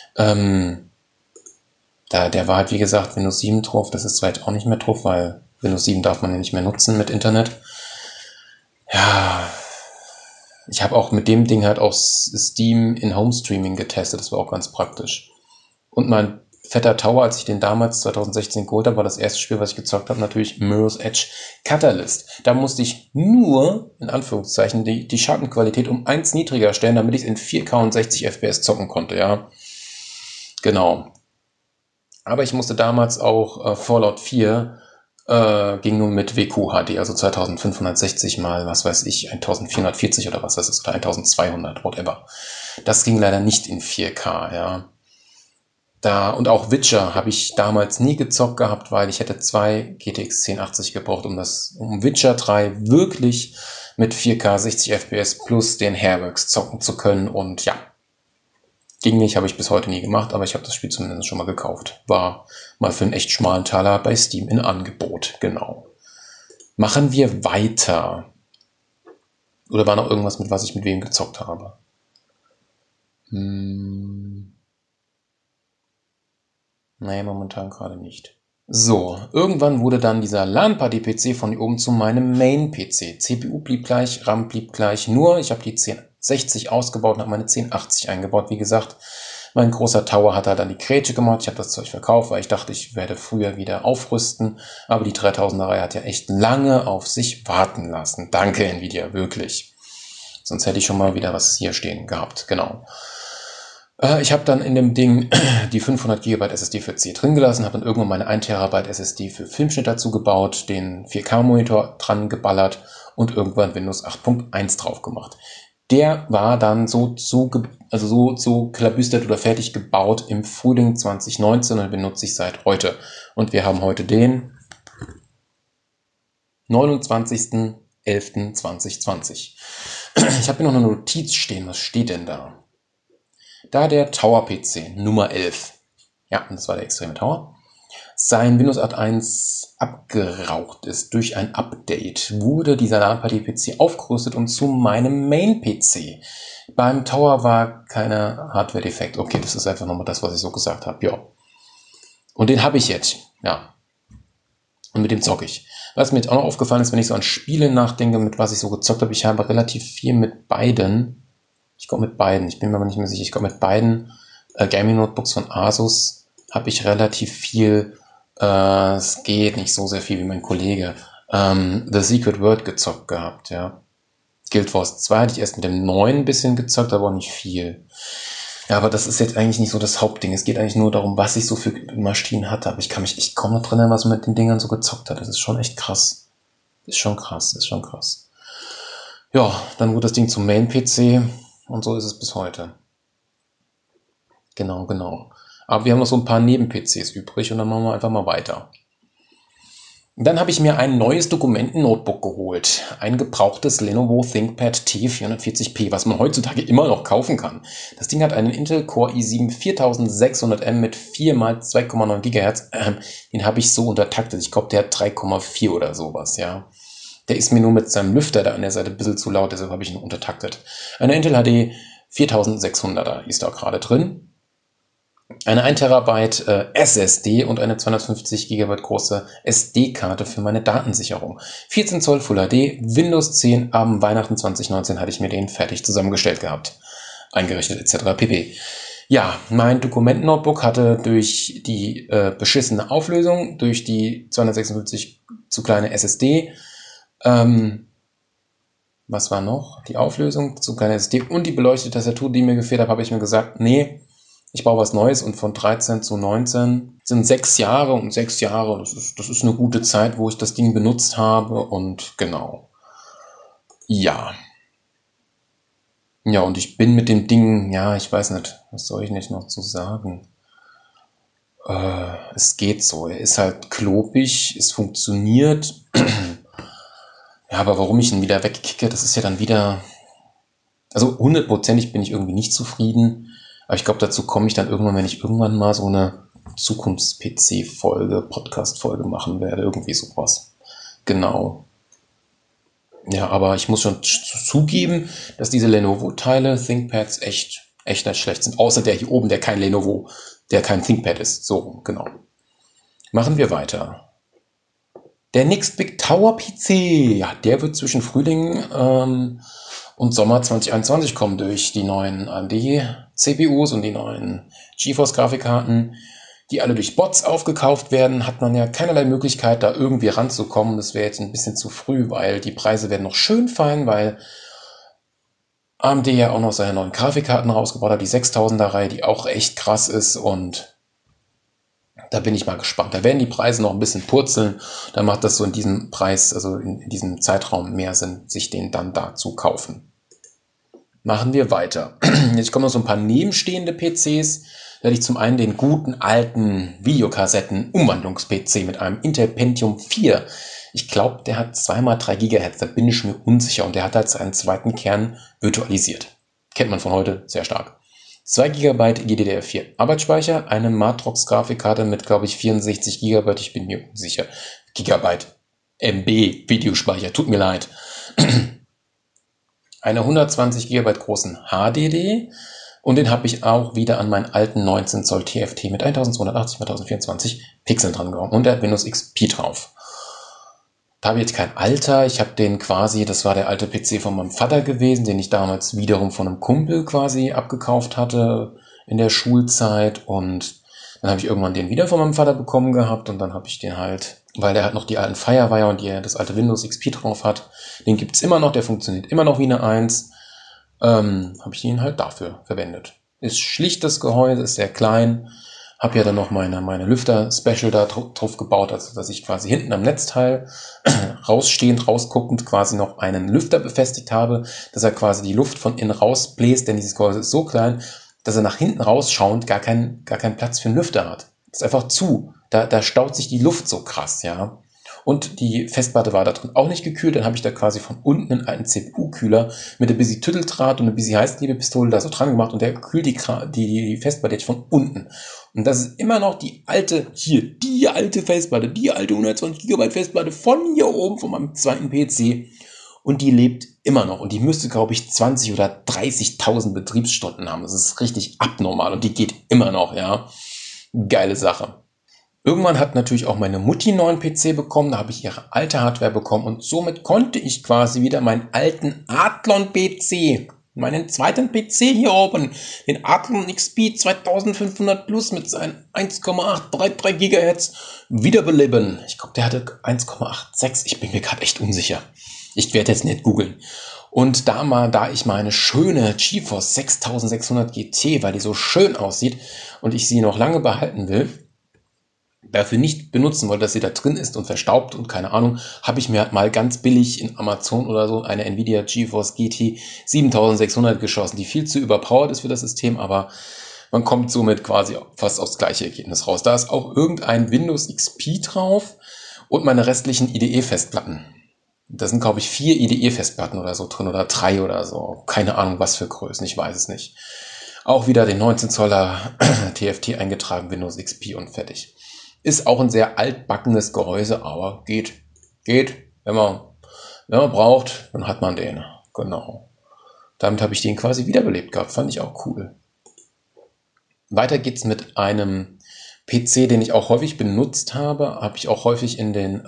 Der war halt, wie gesagt, Windows 7 drauf. Das ist zwar jetzt auch nicht mehr drauf, weil Windows 7 darf man ja nicht mehr nutzen mit Internet. Ja, ich habe auch mit dem Ding halt auch Steam in Home Streaming getestet. Das war auch ganz praktisch. Und mein fetter Tower, als ich den damals 2016 geholt habe, war das erste Spiel, was ich gezockt habe, natürlich Mirror's Edge Catalyst. Da musste ich nur, in Anführungszeichen, die Schattenqualität um 1 niedriger stellen, damit ich es in 4K und 60 FPS zocken konnte, ja. Genau. Aber ich musste damals auch Fallout 4 ging nun mit WQHD, also 2560 mal, was weiß ich, 1440 oder was das ist, oder 1200, whatever. Das ging leider nicht in 4K, ja. Und auch Witcher habe ich damals nie gezockt gehabt, weil ich hätte 2 GTX 1080 gebraucht, um Witcher 3 wirklich mit 4K 60 FPS plus den Hairworks zocken zu können. Und ja, ging nicht, habe ich bis heute nie gemacht, aber ich habe das Spiel zumindest schon mal gekauft. War mal für einen echt schmalen Taler bei Steam in Angebot, genau. Machen wir weiter. Oder war noch irgendwas, mit was ich mit wem gezockt habe? Nee, momentan gerade nicht. So, irgendwann wurde dann dieser LAN-Party-PC von hier oben zu meinem Main-PC. CPU blieb gleich, RAM blieb gleich, nur ich habe die 1060 ausgebaut und habe meine 1080 eingebaut. Wie gesagt, mein großer Tower hat halt dann die Grätsche gemacht. Ich habe das Zeug verkauft, weil ich dachte, ich werde früher wieder aufrüsten. Aber die 3000er-Reihe hat ja echt lange auf sich warten lassen. Danke, Nvidia, wirklich. Sonst hätte ich schon mal wieder was hier stehen gehabt, genau. Ich habe dann in dem Ding die 500 GB SSD für C drin gelassen, habe dann irgendwann meine 1 TB SSD für Filmschnitt dazu gebaut, den 4K-Monitor dran geballert und irgendwann Windows 8.1 drauf gemacht. Der war dann so klabüstert oder fertig gebaut im Frühling 2019 und benutze ich seit heute. Und wir haben heute den 29.11.2020. Ich habe hier noch eine Notiz stehen. Was steht denn da? Da der Tower-PC Nummer 11, ja, das war der extreme Tower, sein Windows 8.1 abgeraucht ist durch ein Update, wurde dieser LAN-Party-PC aufgerüstet und zu meinem Main-PC. Beim Tower war keine Hardware-Defekt. Okay, das ist einfach nochmal das, was ich so gesagt habe. Ja. Und den habe ich jetzt. Ja. Und mit dem zocke ich. Was mir jetzt auch noch aufgefallen ist, wenn ich so an Spiele nachdenke, mit was ich so gezockt habe, ich habe relativ viel mit beiden. Ich glaube mit beiden. Ich bin mir aber nicht mehr sicher. Ich glaube mit beiden Gaming-Notebooks von Asus habe ich relativ viel. Es geht nicht so sehr viel wie mein Kollege. The Secret World gezockt gehabt, ja. Guild Wars 2 hatte ich erst mit dem 9 ein bisschen gezockt, aber auch nicht viel. Ja, aber das ist jetzt eigentlich nicht so das Hauptding. Es geht eigentlich nur darum, was ich so für Maschinen hatte. Aber ich kann mich echt kaum noch drin erinnern, was man mit den Dingern so gezockt hat. Das ist schon echt krass. Ist schon krass. Ja, dann wurde das Ding zum Main-PC und so ist es bis heute. Genau. Aber wir haben noch so ein paar Neben-PCs übrig und dann machen wir einfach mal weiter. Dann habe ich mir ein neues Dokumenten-Notebook geholt. Ein gebrauchtes Lenovo ThinkPad T440p, was man heutzutage immer noch kaufen kann. Das Ding hat einen Intel Core i7 4600M mit 4 x 2,9 GHz. Den habe ich so untertaktet. Ich glaube, der hat 3,4 oder sowas, ja. Der ist mir nur mit seinem Lüfter da an der Seite ein bisschen zu laut, deshalb habe ich ihn untertaktet. Eine Intel HD 4600er ist da gerade drin. Eine 1 Terabyte SSD und eine 250 GB große SD-Karte für meine Datensicherung. 14 Zoll Full HD, Windows 10, am Weihnachten 2019 hatte ich mir den fertig zusammengestellt gehabt. Eingerichtet etc. pp. Ja, mein Dokumentennotebook hatte durch die beschissene Auflösung, durch die 256 zu kleine SSD, was war noch? Die Auflösung zu kleine SSD und die beleuchtete Tastatur, die mir gefehlt hat, habe ich mir gesagt, nee, ich baue was Neues und von 13 zu 19 sind 6 Jahre und 6 Jahre, das ist eine gute Zeit, wo ich das Ding benutzt habe und genau. Ja. Ja, und ich bin mit dem Ding, ja, ich weiß nicht, was soll ich nicht noch zu sagen? Es geht so, er ist halt klobig, es funktioniert. Ja, aber warum ich ihn wieder wegkicke, das ist ja dann wieder, also 100%ig bin ich irgendwie nicht zufrieden. Aber ich glaube, dazu komme ich dann irgendwann, wenn ich irgendwann mal so eine Zukunfts-PC-Folge, Podcast-Folge machen werde. Irgendwie sowas. Genau. Ja, aber ich muss schon zugeben, dass diese Lenovo-Teile, ThinkPads, echt nicht schlecht sind. Außer der hier oben, der kein Lenovo, der kein ThinkPad ist. So, genau. Machen wir weiter. Der Next Big Tower PC, ja, der wird zwischen Frühling und Sommer 2021 kommen durch die neuen AMD-CPUs und die neuen GeForce-Grafikkarten, die alle durch Bots aufgekauft werden, hat man ja keinerlei Möglichkeit, da irgendwie ranzukommen. Das wäre jetzt ein bisschen zu früh, weil die Preise werden noch schön fallen, weil AMD ja auch noch seine neuen Grafikkarten rausgebracht hat, die 6000er-Reihe, die auch echt krass ist und da bin ich mal gespannt. Da werden die Preise noch ein bisschen purzeln. Da macht das so in diesem Preis, also in diesem Zeitraum mehr Sinn, sich den dann da zu kaufen. Machen wir weiter. Jetzt kommen noch so ein paar nebenstehende PCs. Da hätte ich zum einen den guten alten Videokassetten-Umwandlungs-PC mit einem Intel Pentium 4 Ich glaube, der hat 2x3 Gigahertz, da bin ich mir unsicher. Und der hat halt seinen zweiten Kern virtualisiert. Kennt man von heute sehr stark. 2 GB GDDR4 Arbeitsspeicher, eine Matrox-Grafikkarte mit, glaube ich, 64 GB, ich bin mir unsicher. Gigabyte, MB Videospeicher, tut mir leid. Eine 120 GB großen HDD und den habe ich auch wieder an meinen alten 19 Zoll TFT mit 1280 x 1024 Pixeln dran gehauen und der hat Windows XP drauf. Da habe ich jetzt kein Alter, ich habe den quasi, das war der alte PC von meinem Vater gewesen, den ich damals wiederum von einem Kumpel quasi abgekauft hatte in der Schulzeit und dann habe ich irgendwann den wieder von meinem Vater bekommen gehabt und dann habe ich den halt, weil der halt noch die alten Firewire und das alte Windows XP drauf hat, den gibt's immer noch, der funktioniert immer noch wie eine 1, habe ich ihn halt dafür verwendet. Ist schlichtes Gehäuse, ist sehr klein, habe ja dann noch meine Lüfter-Special da drauf gebaut, also dass ich quasi hinten am Netzteil rausstehend, rausguckend quasi noch einen Lüfter befestigt habe, dass er quasi die Luft von innen rausbläst, denn dieses Gehäuse ist so klein, dass er nach hinten rausschauend gar keinen Platz für einen Lüfter hat. Das ist einfach zu. Da staut sich die Luft so krass, ja. Und die Festplatte war da drin auch nicht gekühlt. Dann habe ich da quasi von unten einen alten CPU-Kühler mit ein bisschen Tütteldraht und ein bisschen Heißklebepistole da so dran gemacht und der kühlt die Festplatte jetzt von unten. Und das ist immer noch die alte Festplatte, die alte 120 GB Festplatte von hier oben, von meinem zweiten PC. Und die lebt immer noch. Und die müsste, glaube ich, 20 oder 30.000 Betriebsstunden haben. Das ist richtig abnormal. Und die geht immer noch, ja. Geile Sache. Irgendwann hat natürlich auch meine Mutti einen neuen PC bekommen. Da habe ich ihre alte Hardware bekommen. Und somit konnte ich quasi wieder meinen alten Athlon-PC, meinen zweiten PC hier oben, den Athlon XP 2500 Plus mit seinen 1,833 Gigahertz wiederbeleben. Ich glaube, der hatte 1,86. Ich bin mir gerade echt unsicher. Ich werde jetzt nicht googeln. Und da ich meine schöne GeForce 6600 GT, weil die so schön aussieht und ich sie noch lange behalten will, dafür nicht benutzen wollte, dass sie da drin ist und verstaubt und keine Ahnung, habe ich mir halt mal ganz billig in Amazon oder so eine Nvidia GeForce GT 7600 geschossen, die viel zu überpowered ist für das System, aber man kommt somit quasi fast aufs gleiche Ergebnis raus. Da ist auch irgendein Windows XP drauf und meine restlichen IDE-Festplatten. Da sind, glaube ich, 4 IDE-Festplatten oder so drin oder 3 oder so. Keine Ahnung, was für Größen, ich weiß es nicht. Auch wieder den 19 Zoller TFT eingetragen, Windows XP und fertig. Ist auch ein sehr altbackenes Gehäuse, aber geht. Geht. Wenn man braucht, dann hat man den. Genau. Damit habe ich den quasi wiederbelebt gehabt. Fand ich auch cool. Weiter geht's mit einem PC, den ich auch häufig benutzt habe. Habe ich auch häufig in den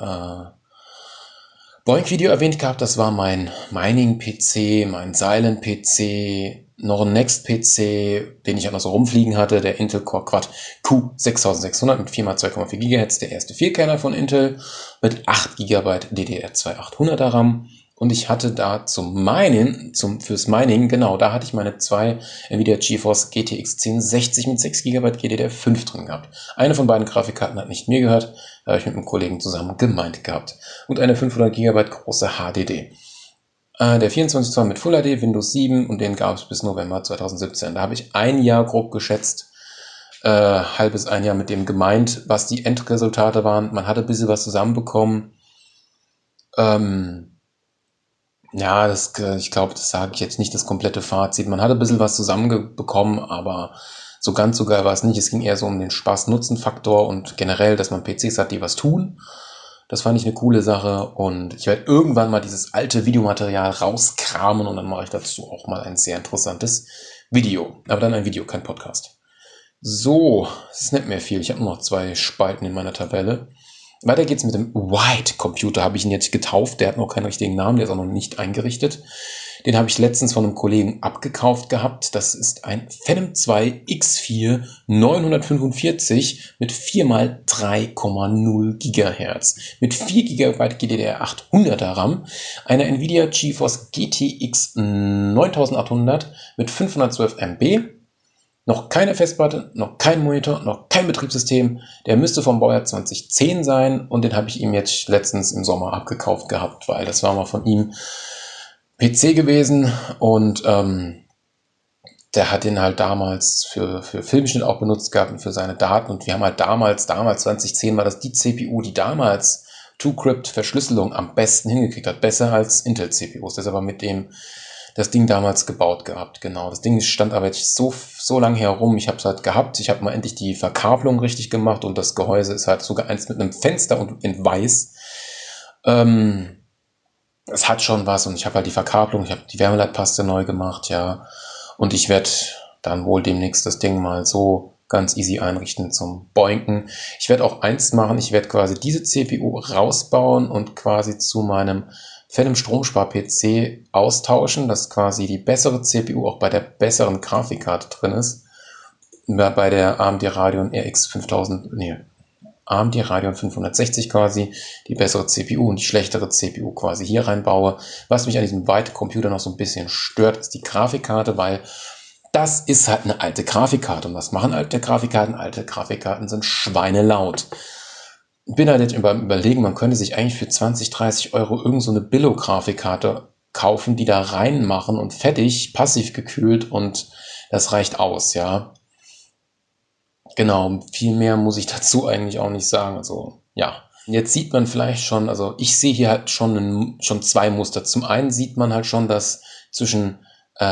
Boink-Video erwähnt gehabt. Das war mein Mining-PC, mein Silent-PC, noch ein Next-PC, den ich auch noch so rumfliegen hatte, der Intel Core Quad Q6600 mit 4x2,4 GHz, der erste Vierkerner von Intel mit 8 GB DDR2 800er RAM. Und ich hatte da fürs Mining, genau, da hatte ich meine 2 Nvidia GeForce GTX 1060 mit 6 GB GDDR5 drin gehabt. Eine von beiden Grafikkarten hat nicht mir gehört, da habe ich mit einem Kollegen zusammen gemeint gehabt. Und eine 500 GB große HDD. Der 24 Zoll mit Full HD, Windows 7 und den gab es bis November 2017. Da habe ich ein Jahr grob geschätzt, halbes ein Jahr mit dem gemeint, was die Endresultate waren. Man hatte ein bisschen was zusammenbekommen. Ich glaube, das sage ich jetzt nicht das komplette Fazit. Man hatte ein bisschen was zusammenbekommen, aber so ganz so geil war es nicht. Es ging eher so um den Spaß-Nutzen-Faktor und generell, dass man PCs hat, die was tun. Das fand ich eine coole Sache und ich werde irgendwann mal dieses alte Videomaterial rauskramen und dann mache ich dazu auch mal ein sehr interessantes Video. Aber dann ein Video, kein Podcast. So, es ist nicht mehr viel. Ich habe nur noch 2 Spalten in meiner Tabelle. Weiter geht's mit dem White Computer, habe ich ihn jetzt getauft. Der hat noch keinen richtigen Namen, der ist auch noch nicht eingerichtet. Den habe ich letztens von einem Kollegen abgekauft gehabt. Das ist ein Phenom 2 X4 945 mit 4x3,0 GHz. Mit 4 GB GDDR 800er RAM. Eine Nvidia GeForce GTX 9800 mit 512 MB. Noch keine Festplatte, noch kein Monitor, noch kein Betriebssystem. Der müsste vom Baujahr 2010 sein und den habe ich ihm jetzt letztens im Sommer abgekauft gehabt, weil das war mal von ihm PC gewesen und der hat den halt damals für Filmschnitt auch benutzt gehabt und für seine Daten und wir haben halt damals 2010 war das die CPU, die damals Two-Crypt-Verschlüsselung am besten hingekriegt hat. Besser als Intel-CPUs. Das aber mit dem das Ding damals gebaut gehabt. Genau. Das Ding stand aber jetzt so lange herum. Ich habe es halt gehabt. Ich habe mal endlich die Verkabelung richtig gemacht und das Gehäuse ist halt sogar eins mit einem Fenster und in weiß. Es hat schon was und ich habe halt die Verkabelung, ich habe die Wärmeleitpaste neu gemacht, ja. Und ich werde dann wohl demnächst das Ding mal so ganz easy einrichten zum Boinken. Ich werde auch eins machen, ich werde quasi diese CPU rausbauen und quasi zu meinem fetten Stromspar-PC austauschen, dass quasi die bessere CPU auch bei der besseren Grafikkarte drin ist. Bei der AMD Radeon RX 5000, AMD Radeon 560 quasi, die bessere CPU und die schlechtere CPU quasi hier reinbaue. Was mich an diesem White Computer noch so ein bisschen stört, ist die Grafikkarte, weil das ist halt eine alte Grafikkarte. Und was machen alte Grafikkarten? Alte Grafikkarten sind schweinelaut. Bin halt jetzt überlegen, man könnte sich eigentlich für 20, 30 Euro irgend so eine Billo-Grafikkarte kaufen, die da reinmachen und fertig, passiv gekühlt und das reicht aus, ja. Genau, viel mehr muss ich dazu eigentlich auch nicht sagen. Also, ja. Jetzt sieht man vielleicht schon, also ich sehe hier halt schon zwei Muster. Zum einen sieht man halt schon, dass zwischen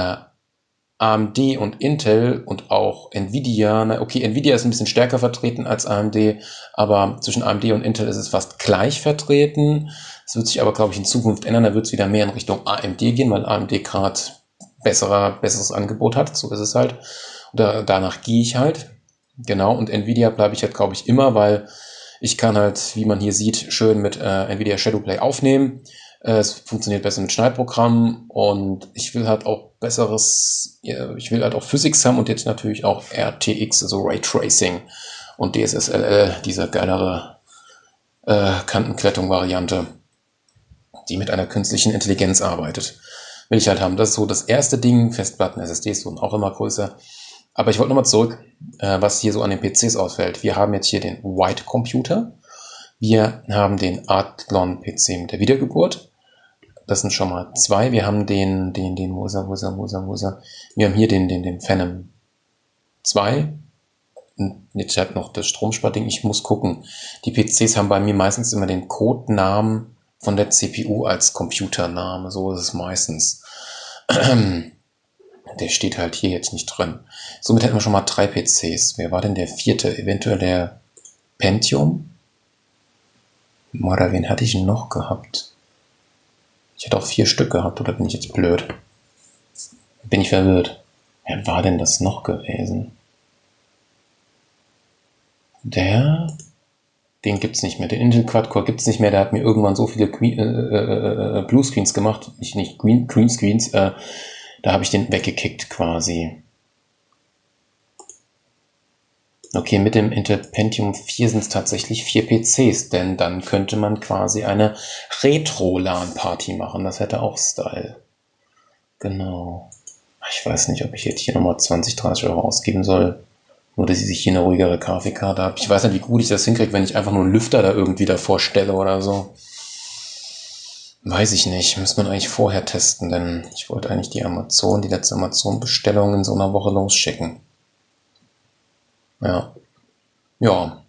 AMD und Intel und auch Nvidia, okay, Nvidia ist ein bisschen stärker vertreten als AMD, aber zwischen AMD und Intel ist es fast gleich vertreten. Das wird sich aber, glaube ich, in Zukunft ändern. Da wird es wieder mehr in Richtung AMD gehen, weil AMD gerade besseres Angebot hat. So ist es halt. Und danach gehe ich halt. Genau, und Nvidia bleibe ich halt, glaube ich, immer, weil ich kann halt, wie man hier sieht, schön mit Nvidia Shadowplay aufnehmen. Es funktioniert besser mit Schneidprogrammen und ich will halt auch ich will halt auch Physics haben und jetzt natürlich auch RTX, also Raytracing und DSSLL, diese geilere Kantenklettung-Variante, die mit einer künstlichen Intelligenz arbeitet. Will ich halt haben. Das ist so das erste Ding. Festplatten, SSDs wurden auch immer größer. Aber ich wollte nochmal zurück, was hier so an den PCs ausfällt. Wir haben jetzt hier den White Computer. Wir haben den Athlon PC mit der Wiedergeburt. Das sind schon mal zwei. Wir haben wo ist er? Wir haben hier den Phenom 2. Und jetzt halt noch das Stromsparding. Ich muss gucken. Die PCs haben bei mir meistens immer den Codenamen von der CPU als Computername. So ist es meistens. Der steht halt hier jetzt nicht drin. Somit hätten wir schon mal 3 PCs. Wer war denn der vierte? Eventuell der Pentium? Oder wen hatte ich noch gehabt? Ich hätte auch 4 Stück gehabt, oder bin ich jetzt blöd? Bin ich verwirrt. Wer war denn das noch gewesen? Den gibt's nicht mehr. Den Intel Quad-Core gibt's nicht mehr. Der hat mir irgendwann so viele Bluescreens gemacht. Nicht Greenscreens. Da habe ich den weggekickt quasi. Okay, mit dem Intel Pentium 4 sind es tatsächlich 4 PCs, denn dann könnte man quasi eine Retro-LAN-Party machen. Das hätte auch Style. Genau. Ich weiß nicht, ob ich jetzt hier nochmal 20, 30 Euro ausgeben soll. Nur, dass ich hier eine ruhigere Grafikkarte habe. Ich weiß nicht, wie gut ich das hinkriege, wenn ich einfach nur einen Lüfter da irgendwie davor stelle oder so. Weiß ich nicht. Müsste man eigentlich vorher testen, denn ich wollte eigentlich die letzte Amazon-Bestellung in so einer Woche losschicken. Ja. Ja.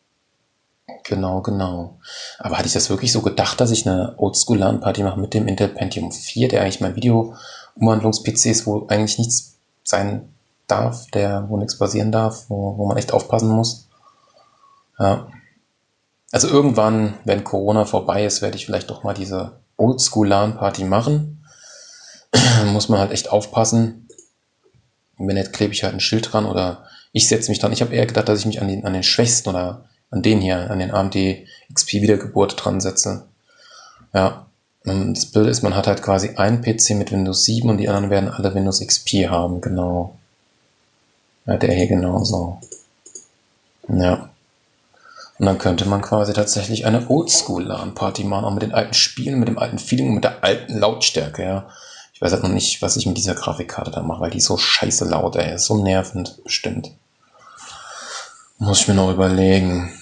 Genau. Aber hatte ich das wirklich so gedacht, dass ich eine Oldschool-LAN-Party mache mit dem Intel Pentium 4, der eigentlich mein Video-Umwandlungs-PC ist, wo eigentlich nichts sein darf, wo nichts passieren darf, wo man echt aufpassen muss. Ja. Also irgendwann, wenn Corona vorbei ist, werde ich vielleicht doch mal diese Oldschool-LAN-Party machen. Muss man halt echt aufpassen. Wenn nicht, klebe ich halt ein Schild dran oder ich setze mich dran. Ich habe eher gedacht, dass ich mich an den Schwächsten oder an den AMD XP Wiedergeburt dran setze. Ja. Und das Bild ist, man hat halt quasi einen PC mit Windows 7 und die anderen werden alle Windows XP haben, genau. Ja, der hier genauso. Ja. Und dann könnte man quasi tatsächlich eine Oldschool-LAN-Party machen, auch mit den alten Spielen, mit dem alten Feeling, mit der alten Lautstärke, ja. Ich weiß halt noch nicht, was ich mit dieser Grafikkarte da mache, weil die ist so scheiße laut, ey. Ist so nervend, bestimmt. Muss ich mir noch überlegen.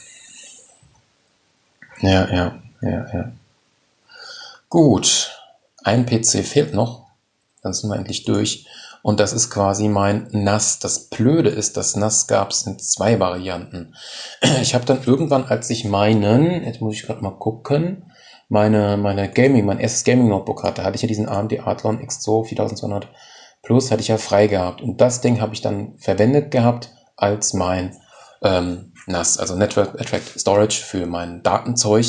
Ja. Gut. Ein PC fehlt noch. dann sind wir endlich durch. Und das ist quasi mein NAS. Das Blöde ist, das NAS gab es in 2 Varianten. Ich habe dann irgendwann, als ich jetzt muss ich gerade mal gucken, mein erstes Gaming-Notebook hatte ich ja diesen AMD Athlon X2 4200 Plus, hatte ich ja frei gehabt. Und das Ding habe ich dann verwendet gehabt als mein NAS, also Network Attracted Storage für mein Datenzeug.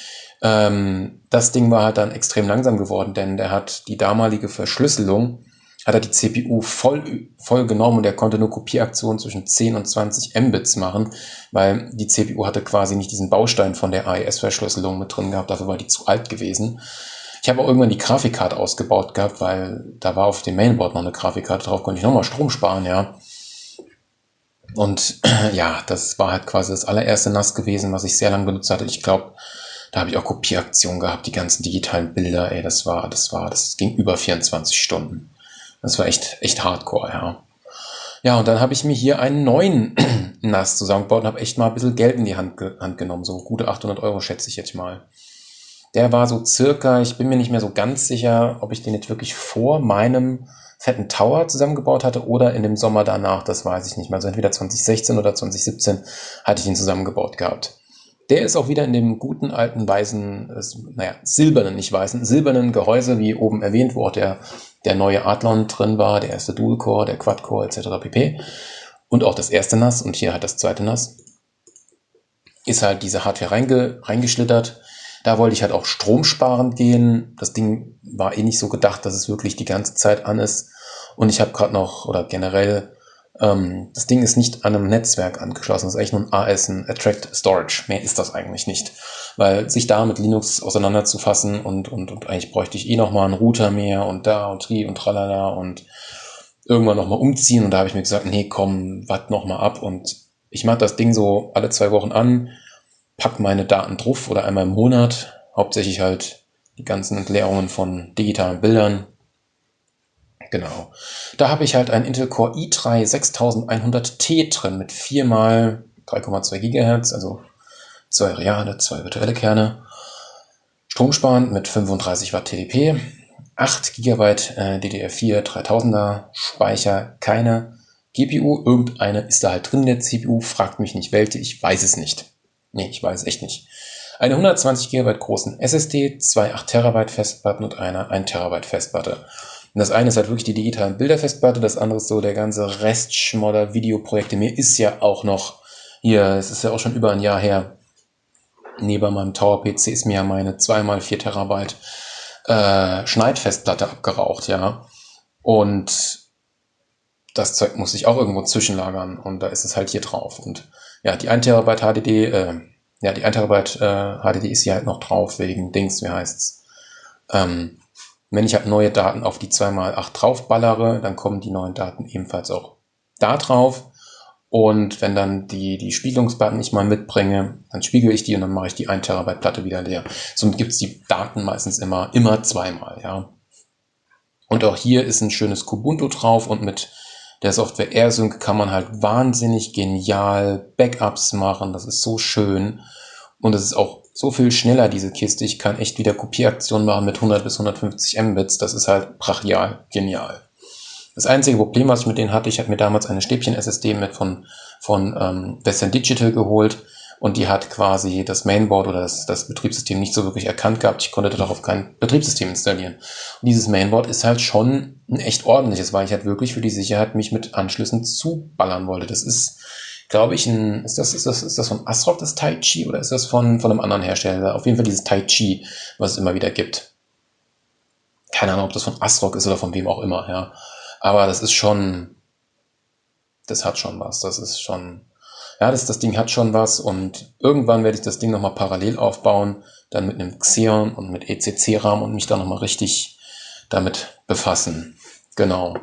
Das Ding war halt dann extrem langsam geworden, denn der hat die damalige Verschlüsselung, hat er die CPU voll genommen und er konnte nur Kopieraktionen zwischen 10 und 20 Mbits machen, weil die CPU hatte quasi nicht diesen Baustein von der AES-Verschlüsselung mit drin gehabt, dafür war die zu alt gewesen. Ich habe auch irgendwann die Grafikkarte ausgebaut gehabt, weil da war auf dem Mainboard noch eine Grafikkarte drauf, konnte ich nochmal Strom sparen, ja. Und ja, das war halt quasi das allererste NAS gewesen, was ich sehr lange benutzt hatte. Ich glaube, da habe ich auch Kopieraktionen gehabt, die ganzen digitalen Bilder, ey, das ging über 24 Stunden. Das war echt hardcore, ja. Ja, und dann habe ich mir hier einen neuen NAS zusammengebaut und habe echt mal ein bisschen Geld in die Hand genommen. So gute 800 Euro schätze ich jetzt mal. Der war so circa, ich bin mir nicht mehr so ganz sicher, ob ich den jetzt wirklich vor meinem fetten Tower zusammengebaut hatte oder in dem Sommer danach, das weiß ich nicht mehr. Also entweder 2016 oder 2017 hatte ich ihn zusammengebaut gehabt. Der ist auch wieder in dem guten alten weißen, silbernen, nicht weißen, silbernen Gehäuse, wie oben erwähnt, wo auch der neue Athlon drin war, der erste Dual-Core, der Quad-Core etc. pp. Und auch das erste NAS und hier halt das zweite NAS. Ist halt diese Hardware reingeschlittert. Da wollte ich halt auch stromsparend gehen. Das Ding war eh nicht so gedacht, dass es wirklich die ganze Zeit an ist. Und ich habe gerade noch, oder generell, das Ding ist nicht an einem Netzwerk angeschlossen. Das ist eigentlich nur ein AS, ein Attract Storage. Mehr ist das eigentlich nicht. Weil sich da mit Linux auseinanderzufassen und eigentlich bräuchte ich eh nochmal einen Router mehr und da und tri und tralala und irgendwann nochmal umziehen. Und da habe ich mir gesagt, nee, komm, wart nochmal ab. Und ich mache das Ding so alle 2 Wochen an, pack meine Daten drauf oder einmal im Monat. Hauptsächlich halt die ganzen Entleerungen von digitalen Bildern. Genau. Da habe ich halt einen Intel Core i3 6100T drin mit 4 mal 3,2 GHz, also 2 reale, 2 virtuelle Kerne. Stromsparend mit 35 Watt TDP. 8 GB DDR4 3000er Speicher, keine GPU. Irgendeine ist da halt drin in der CPU. Fragt mich nicht welche, ich weiß es nicht. Nee, ich weiß es echt nicht. Eine 120 GB großen SSD, 2 8 TB Festplatten und eine 1 TB Festplatte. Und das eine ist halt wirklich die digitalen Bilderfestplatte, das andere ist so der ganze Restschmodder Videoprojekte. Mir ist ja auch noch hier, es ist ja auch schon über ein Jahr her, neben meinem Tower-PC ist mir ja meine 2x4 Terabyte Schneidfestplatte abgeraucht, ja. Und das Zeug muss ich auch irgendwo zwischenlagern und da ist es halt hier drauf. Und ja, die 1 Terabyte HDD, die 1 Terabyte HDD ist hier halt noch drauf wegen Dings, wie heißt's? Wenn ich halt neue Daten auf die 2x8 draufballere, dann kommen die neuen Daten ebenfalls auch da drauf. Und wenn dann die Spiegelungsplatten ich mal mitbringe, dann spiegel ich die und dann mache ich die 1 Terabyte Platte wieder leer. Somit gibt's die Daten meistens immer zweimal, ja. Und auch hier ist ein schönes Kubuntu drauf und mit der Software AirSync kann man halt wahnsinnig genial Backups machen. Das ist so schön. Und es ist auch so viel schneller, diese Kiste. Ich kann echt wieder Kopieraktionen machen mit 100 bis 150 Mbits. Das ist halt brachial genial. Das einzige Problem, was ich mit denen hatte, ich habe mir damals eine Stäbchen-SSD mit von Western Digital geholt und die hat quasi das Mainboard oder das Betriebssystem nicht so wirklich erkannt gehabt. Ich konnte darauf kein Betriebssystem installieren. Und dieses Mainboard ist halt schon ein echt ordentliches, weil ich halt wirklich für die Sicherheit mich mit Anschlüssen zuballern wollte. Das ist, glaube ich, ist das von ASRock das Tai Chi oder ist das von einem anderen Hersteller? Auf jeden Fall dieses Tai Chi, was es immer wieder gibt. Keine Ahnung, ob das von ASRock ist oder von wem auch immer, ja. Aber das ist schon, das hat schon was. Das ist schon, ja, das Ding hat schon was und irgendwann werde ich das Ding nochmal parallel aufbauen, dann mit einem Xeon und mit ECC-RAM und mich da nochmal richtig damit befassen. Genau.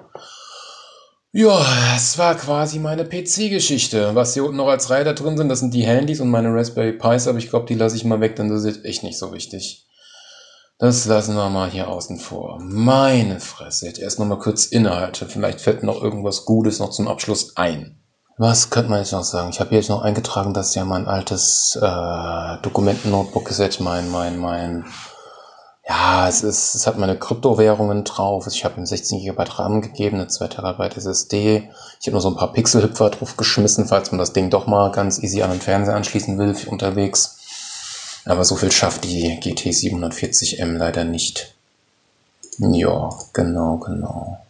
Ja, das war quasi meine PC-Geschichte. Was hier unten noch als Reiter drin sind, das sind die Handys und meine Raspberry Pis, aber ich glaube, die lasse ich mal weg, denn das ist echt nicht so wichtig. Das lassen wir mal hier außen vor. Meine Fresse, jetzt erst noch mal kurz innehalte. Vielleicht fällt noch irgendwas Gutes noch zum Abschluss ein. Was könnte man jetzt noch sagen? Ich habe hier jetzt noch eingetragen, dass ja mein altes Dokumenten-Notebook ist jetzt mein Ja, es hat meine Kryptowährungen drauf. Ich habe ihm 16 GB RAM gegeben, eine 2 Terabyte SSD. Ich habe nur so ein paar Pixelhüpfer drauf geschmissen, falls man das Ding doch mal ganz easy an den Fernseher anschließen will für unterwegs. Aber so viel schafft die GT 740M leider nicht. Ja, genau.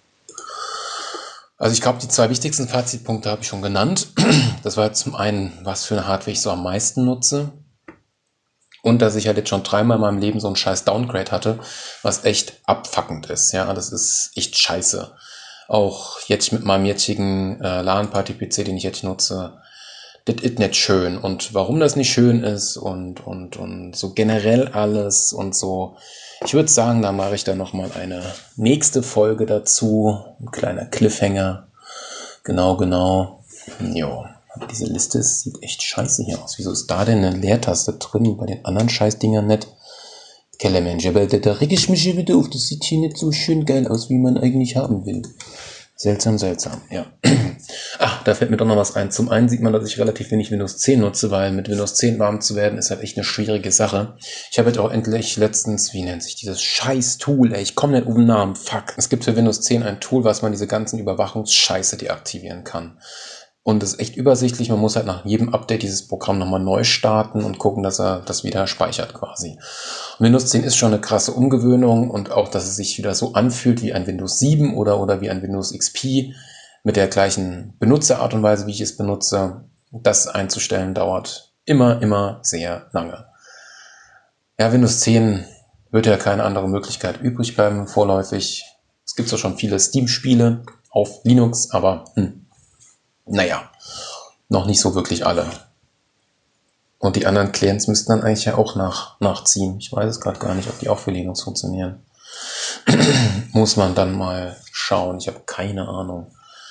Also ich glaube, die zwei wichtigsten Fazitpunkte habe ich schon genannt. Das war zum einen, was für eine Hardware ich so am meisten nutze. Und dass ich halt jetzt schon 3-mal in meinem Leben so einen scheiß Downgrade hatte, was echt abfuckend ist. Ja, das ist echt scheiße. Auch jetzt mit meinem jetzigen LAN-Party-PC, den ich jetzt nutze, das ist nicht schön. Und warum das nicht schön ist und so generell alles und so. Ich würde sagen, da mache ich dann nochmal eine nächste Folge dazu. Ein kleiner Cliffhanger. Genau. Jo. Aber diese Liste sieht echt scheiße hier aus. Wieso ist da denn eine Leertaste drin? Bei den anderen Scheißdingern nicht. Kellermensch, aber da reg ich mich hier wieder auf. Das sieht hier nicht so schön geil aus, wie man eigentlich haben will. Seltsam, ja. Ach, da fällt mir doch noch was ein. Zum einen sieht man, dass ich relativ wenig Windows 10 nutze, weil mit Windows 10 warm zu werden ist halt echt eine schwierige Sache. Ich habe jetzt auch endlich letztens, wie nennt sich dieses scheiß Tool, ey, ich komme nicht auf den Namen, fuck. Es gibt für Windows 10 ein Tool, was man diese ganzen Überwachungsscheiße deaktivieren kann. Und es ist echt übersichtlich. Man muss halt nach jedem Update dieses Programm nochmal neu starten und gucken, dass er das wieder speichert quasi. Und Windows 10 ist schon eine krasse Umgewöhnung und auch, dass es sich wieder so anfühlt wie ein Windows 7 oder wie ein Windows XP mit der gleichen Benutzerart und Weise, wie ich es benutze. Das einzustellen dauert immer sehr lange. Ja, Windows 10 wird ja keine andere Möglichkeit übrig bleiben vorläufig. Es gibt zwar schon viele Steam-Spiele auf Linux, aber naja, noch nicht so wirklich alle. Und die anderen Clients müssten dann eigentlich ja auch nachziehen. Ich weiß es gerade gar nicht, ob die auch für Linux funktionieren. Muss man dann mal schauen. Ich habe keine Ahnung.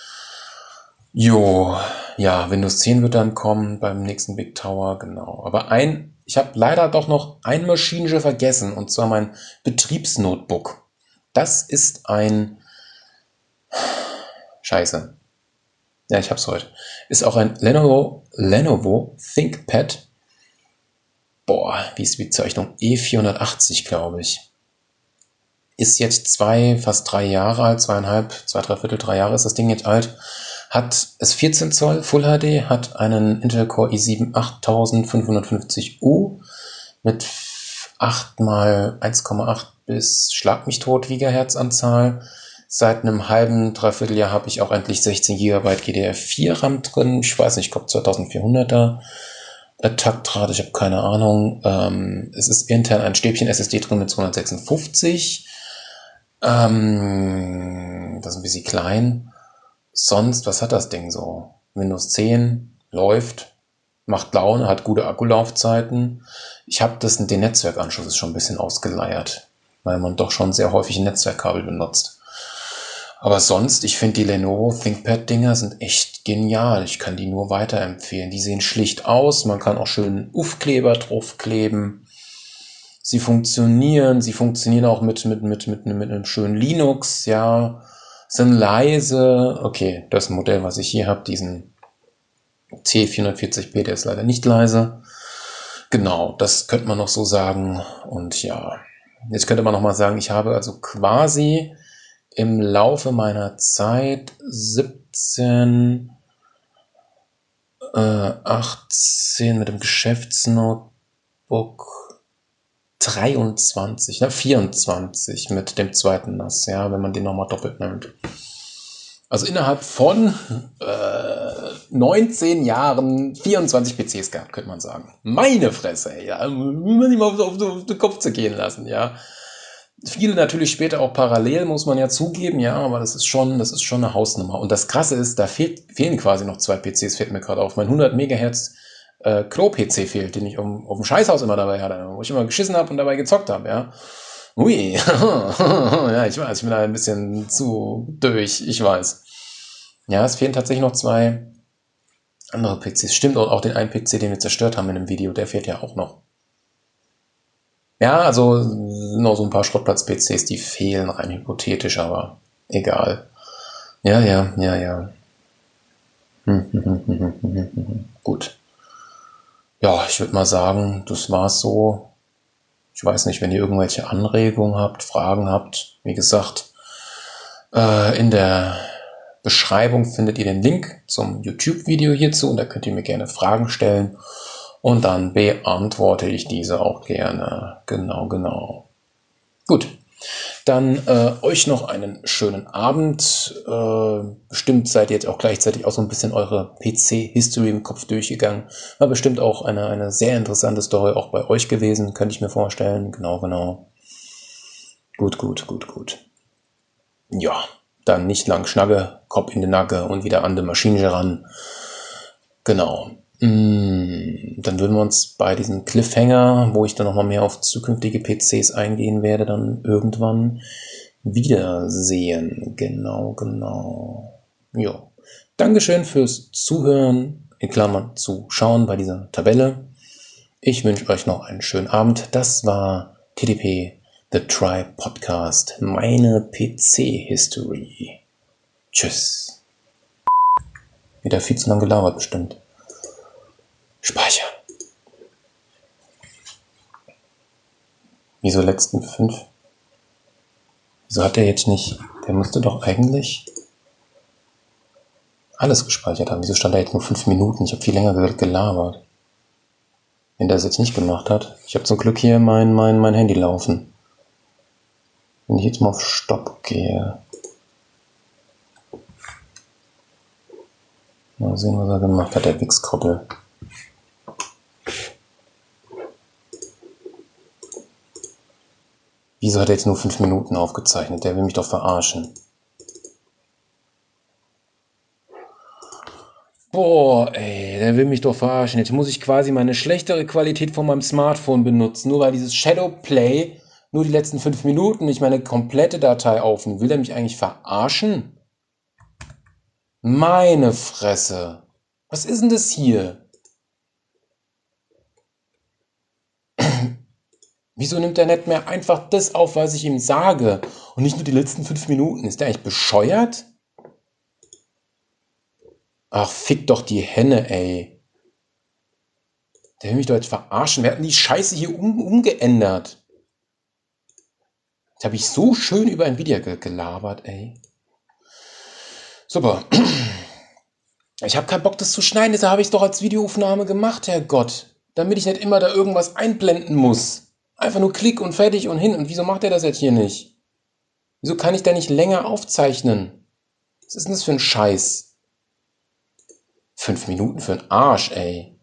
Jo, ja, Windows 10 wird dann kommen beim nächsten Big Tower, genau. Aber ich habe leider doch noch ein Maschinenchen vergessen, und zwar mein Betriebsnotebook. Das ist ein Scheiße. Ja, ich hab's heute. Ist auch ein Lenovo ThinkPad. Boah, wie ist die Bezeichnung? E480, glaube ich. Ist jetzt fast 3 Jahre alt, 2,5, 3 Jahre ist das Ding jetzt alt. Ist 14 Zoll Full HD, hat einen Intel Core i7 8550U mit 8 mal 1,8 bis Schlag mich tot Gigahertz-Anzahl. Seit einem halben, dreiviertel Jahr habe ich auch endlich 16 GB GDR4 RAM drin. Ich weiß nicht, ich glaube 2400er Taktrate, ich habe keine Ahnung. Es ist intern ein Stäbchen SSD drin mit 256. Das ist ein bisschen klein. Sonst, was hat das Ding so? Windows 10 läuft, macht Laune, hat gute Akkulaufzeiten. Ich habe den Netzwerkanschluss ist schon ein bisschen ausgeleiert, weil man doch schon sehr häufig ein Netzwerkkabel benutzt. Aber sonst, ich finde die Lenovo ThinkPad-Dinger sind echt genial. Ich kann die nur weiterempfehlen. Die sehen schlicht aus, man kann auch schön Aufkleber draufkleben. Sie funktionieren auch mit einem schönen Linux, ja. Sind leise. Okay, das Modell, was ich hier habe, diesen T440p, der ist leider nicht leise. Genau, das könnte man noch so sagen. Und ja, jetzt könnte man noch mal sagen, ich habe also quasi im Laufe meiner Zeit 18 mit dem Geschäftsnotebook, 23, 24 mit dem zweiten NAS, ja, wenn man den nochmal doppelt nimmt. Also innerhalb von 19 Jahren 24 PCs gehabt, könnte man sagen. Meine Fresse, ey, ja, muss ich mal auf den Kopf zu gehen lassen, ja. Viele natürlich später auch parallel, muss man ja zugeben, ja, aber das ist schon eine Hausnummer. Und das Krasse ist, da fehlen quasi noch 2 PCs, fällt mir gerade auf. Mein 100 Megahertz Klo-PC fehlt, den ich auf dem Scheißhaus immer dabei hatte, wo ich immer geschissen habe und dabei gezockt habe, ja. Ui, ja, ich weiß, ich bin da ein bisschen zu durch, ich weiß. Ja, es fehlen tatsächlich noch 2 andere PCs. Stimmt, auch den einen PC, den wir zerstört haben in dem Video, der fehlt ja auch noch. Ja, also noch so ein paar Schrottplatz-PCs, die fehlen, rein hypothetisch, aber egal. Ja. Gut. Ja, ich würde mal sagen, das war's so Ich weiß nicht, wenn ihr irgendwelche Anregungen habt, Fragen habt, wie gesagt, in der Beschreibung findet ihr den Link zum YouTube-Video hierzu und da könnt ihr mir gerne Fragen stellen und dann beantworte ich diese auch gerne. Genau. Gut, dann euch noch einen schönen Abend. Bestimmt seid ihr jetzt auch gleichzeitig auch so ein bisschen eure PC-History im Kopf durchgegangen. War bestimmt auch eine sehr interessante Story auch bei euch gewesen, könnte ich mir vorstellen. Genau. Gut. Ja, dann nicht lang Schnagge, Kopf in den Nacke und wieder an die Maschine ran. Genau. Dann würden wir uns bei diesem Cliffhanger, wo ich dann nochmal mehr auf zukünftige PCs eingehen werde, dann irgendwann wiedersehen. Genau. Jo. Dankeschön fürs Zuhören, in Klammern zuschauen bei dieser Tabelle. Ich wünsche euch noch einen schönen Abend. Das war TDP, The Tribe Podcast, meine PC-History. Tschüss. Wieder viel zu lang gelabert bestimmt. Speichern. Wieso letzten 5? Wieso hat der jetzt nicht? Der müsste doch eigentlich alles gespeichert haben. Wieso stand da jetzt nur 5 Minuten? Ich habe viel länger gelabert. Wenn der es jetzt nicht gemacht hat. Ich habe zum Glück hier mein Handy laufen. Wenn ich jetzt mal auf Stopp gehe. Mal sehen, was er gemacht hat, der Wichskroppel. Wieso hat er jetzt nur 5 Minuten aufgezeichnet? Der will mich doch verarschen. Boah, ey, der will mich doch verarschen. Jetzt muss ich quasi meine schlechtere Qualität von meinem Smartphone benutzen, nur weil dieses Shadowplay nur die letzten 5 Minuten nicht meine komplette Datei aufnimmt. Will der mich eigentlich verarschen? Meine Fresse. Was ist denn das hier? Wieso nimmt der nicht mehr einfach das auf, was ich ihm sage? Und nicht nur die letzten 5 Minuten? Ist der eigentlich bescheuert? Ach, fick doch die Henne, ey. Der will mich doch jetzt verarschen. Wir hatten die Scheiße hier umgeändert. Jetzt habe ich so schön über Nvidia gelabert, ey. Super. Ich habe keinen Bock, das zu schneiden. Deshalb habe ich es doch als Videoaufnahme gemacht, Herrgott. Damit ich nicht immer da irgendwas einblenden muss. Einfach nur Klick und fertig und hin. Und wieso macht er das jetzt hier nicht? Wieso kann ich da nicht länger aufzeichnen? Was ist denn das für ein Scheiß? 5 Minuten für einen Arsch, ey.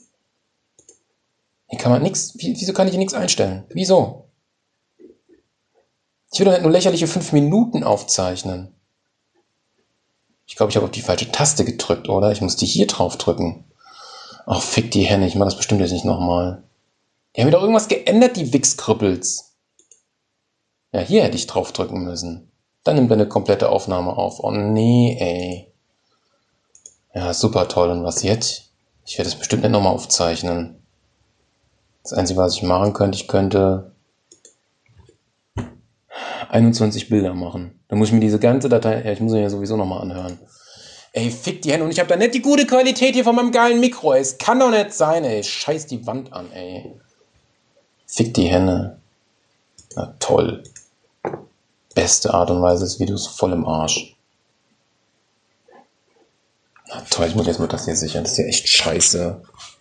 Hier kann man nichts. Wieso kann ich hier nichts einstellen? Wieso? Ich will doch nicht nur lächerliche 5 Minuten aufzeichnen. Ich glaube, ich habe auf die falsche Taste gedrückt, oder? Ich musste hier drauf drücken. Ach, fick die Henne. Ich mache das bestimmt jetzt nicht nochmal. Die haben mir doch irgendwas geändert, die Wichskrüppels. Ja, hier hätte ich drauf drücken müssen. Dann nimmt er eine komplette Aufnahme auf. Oh nee, ey. Ja, super toll. Und was jetzt? Ich werde es bestimmt nicht nochmal aufzeichnen. Das Einzige, was ich machen könnte, ich könnte 21 Bilder machen. Dann muss ich mir diese ganze Datei, ja, ich muss ihn ja sowieso nochmal anhören. Ey, fick die Hände. Und ich habe da nicht die gute Qualität hier von meinem geilen Mikro, ey. Es kann doch nicht sein, ey. Scheiß die Wand an, ey. Fick die Hände. Na toll. Beste Art und Weise des Videos, voll im Arsch. Na toll, ich muss jetzt mal das hier sichern. Das ist ja echt scheiße.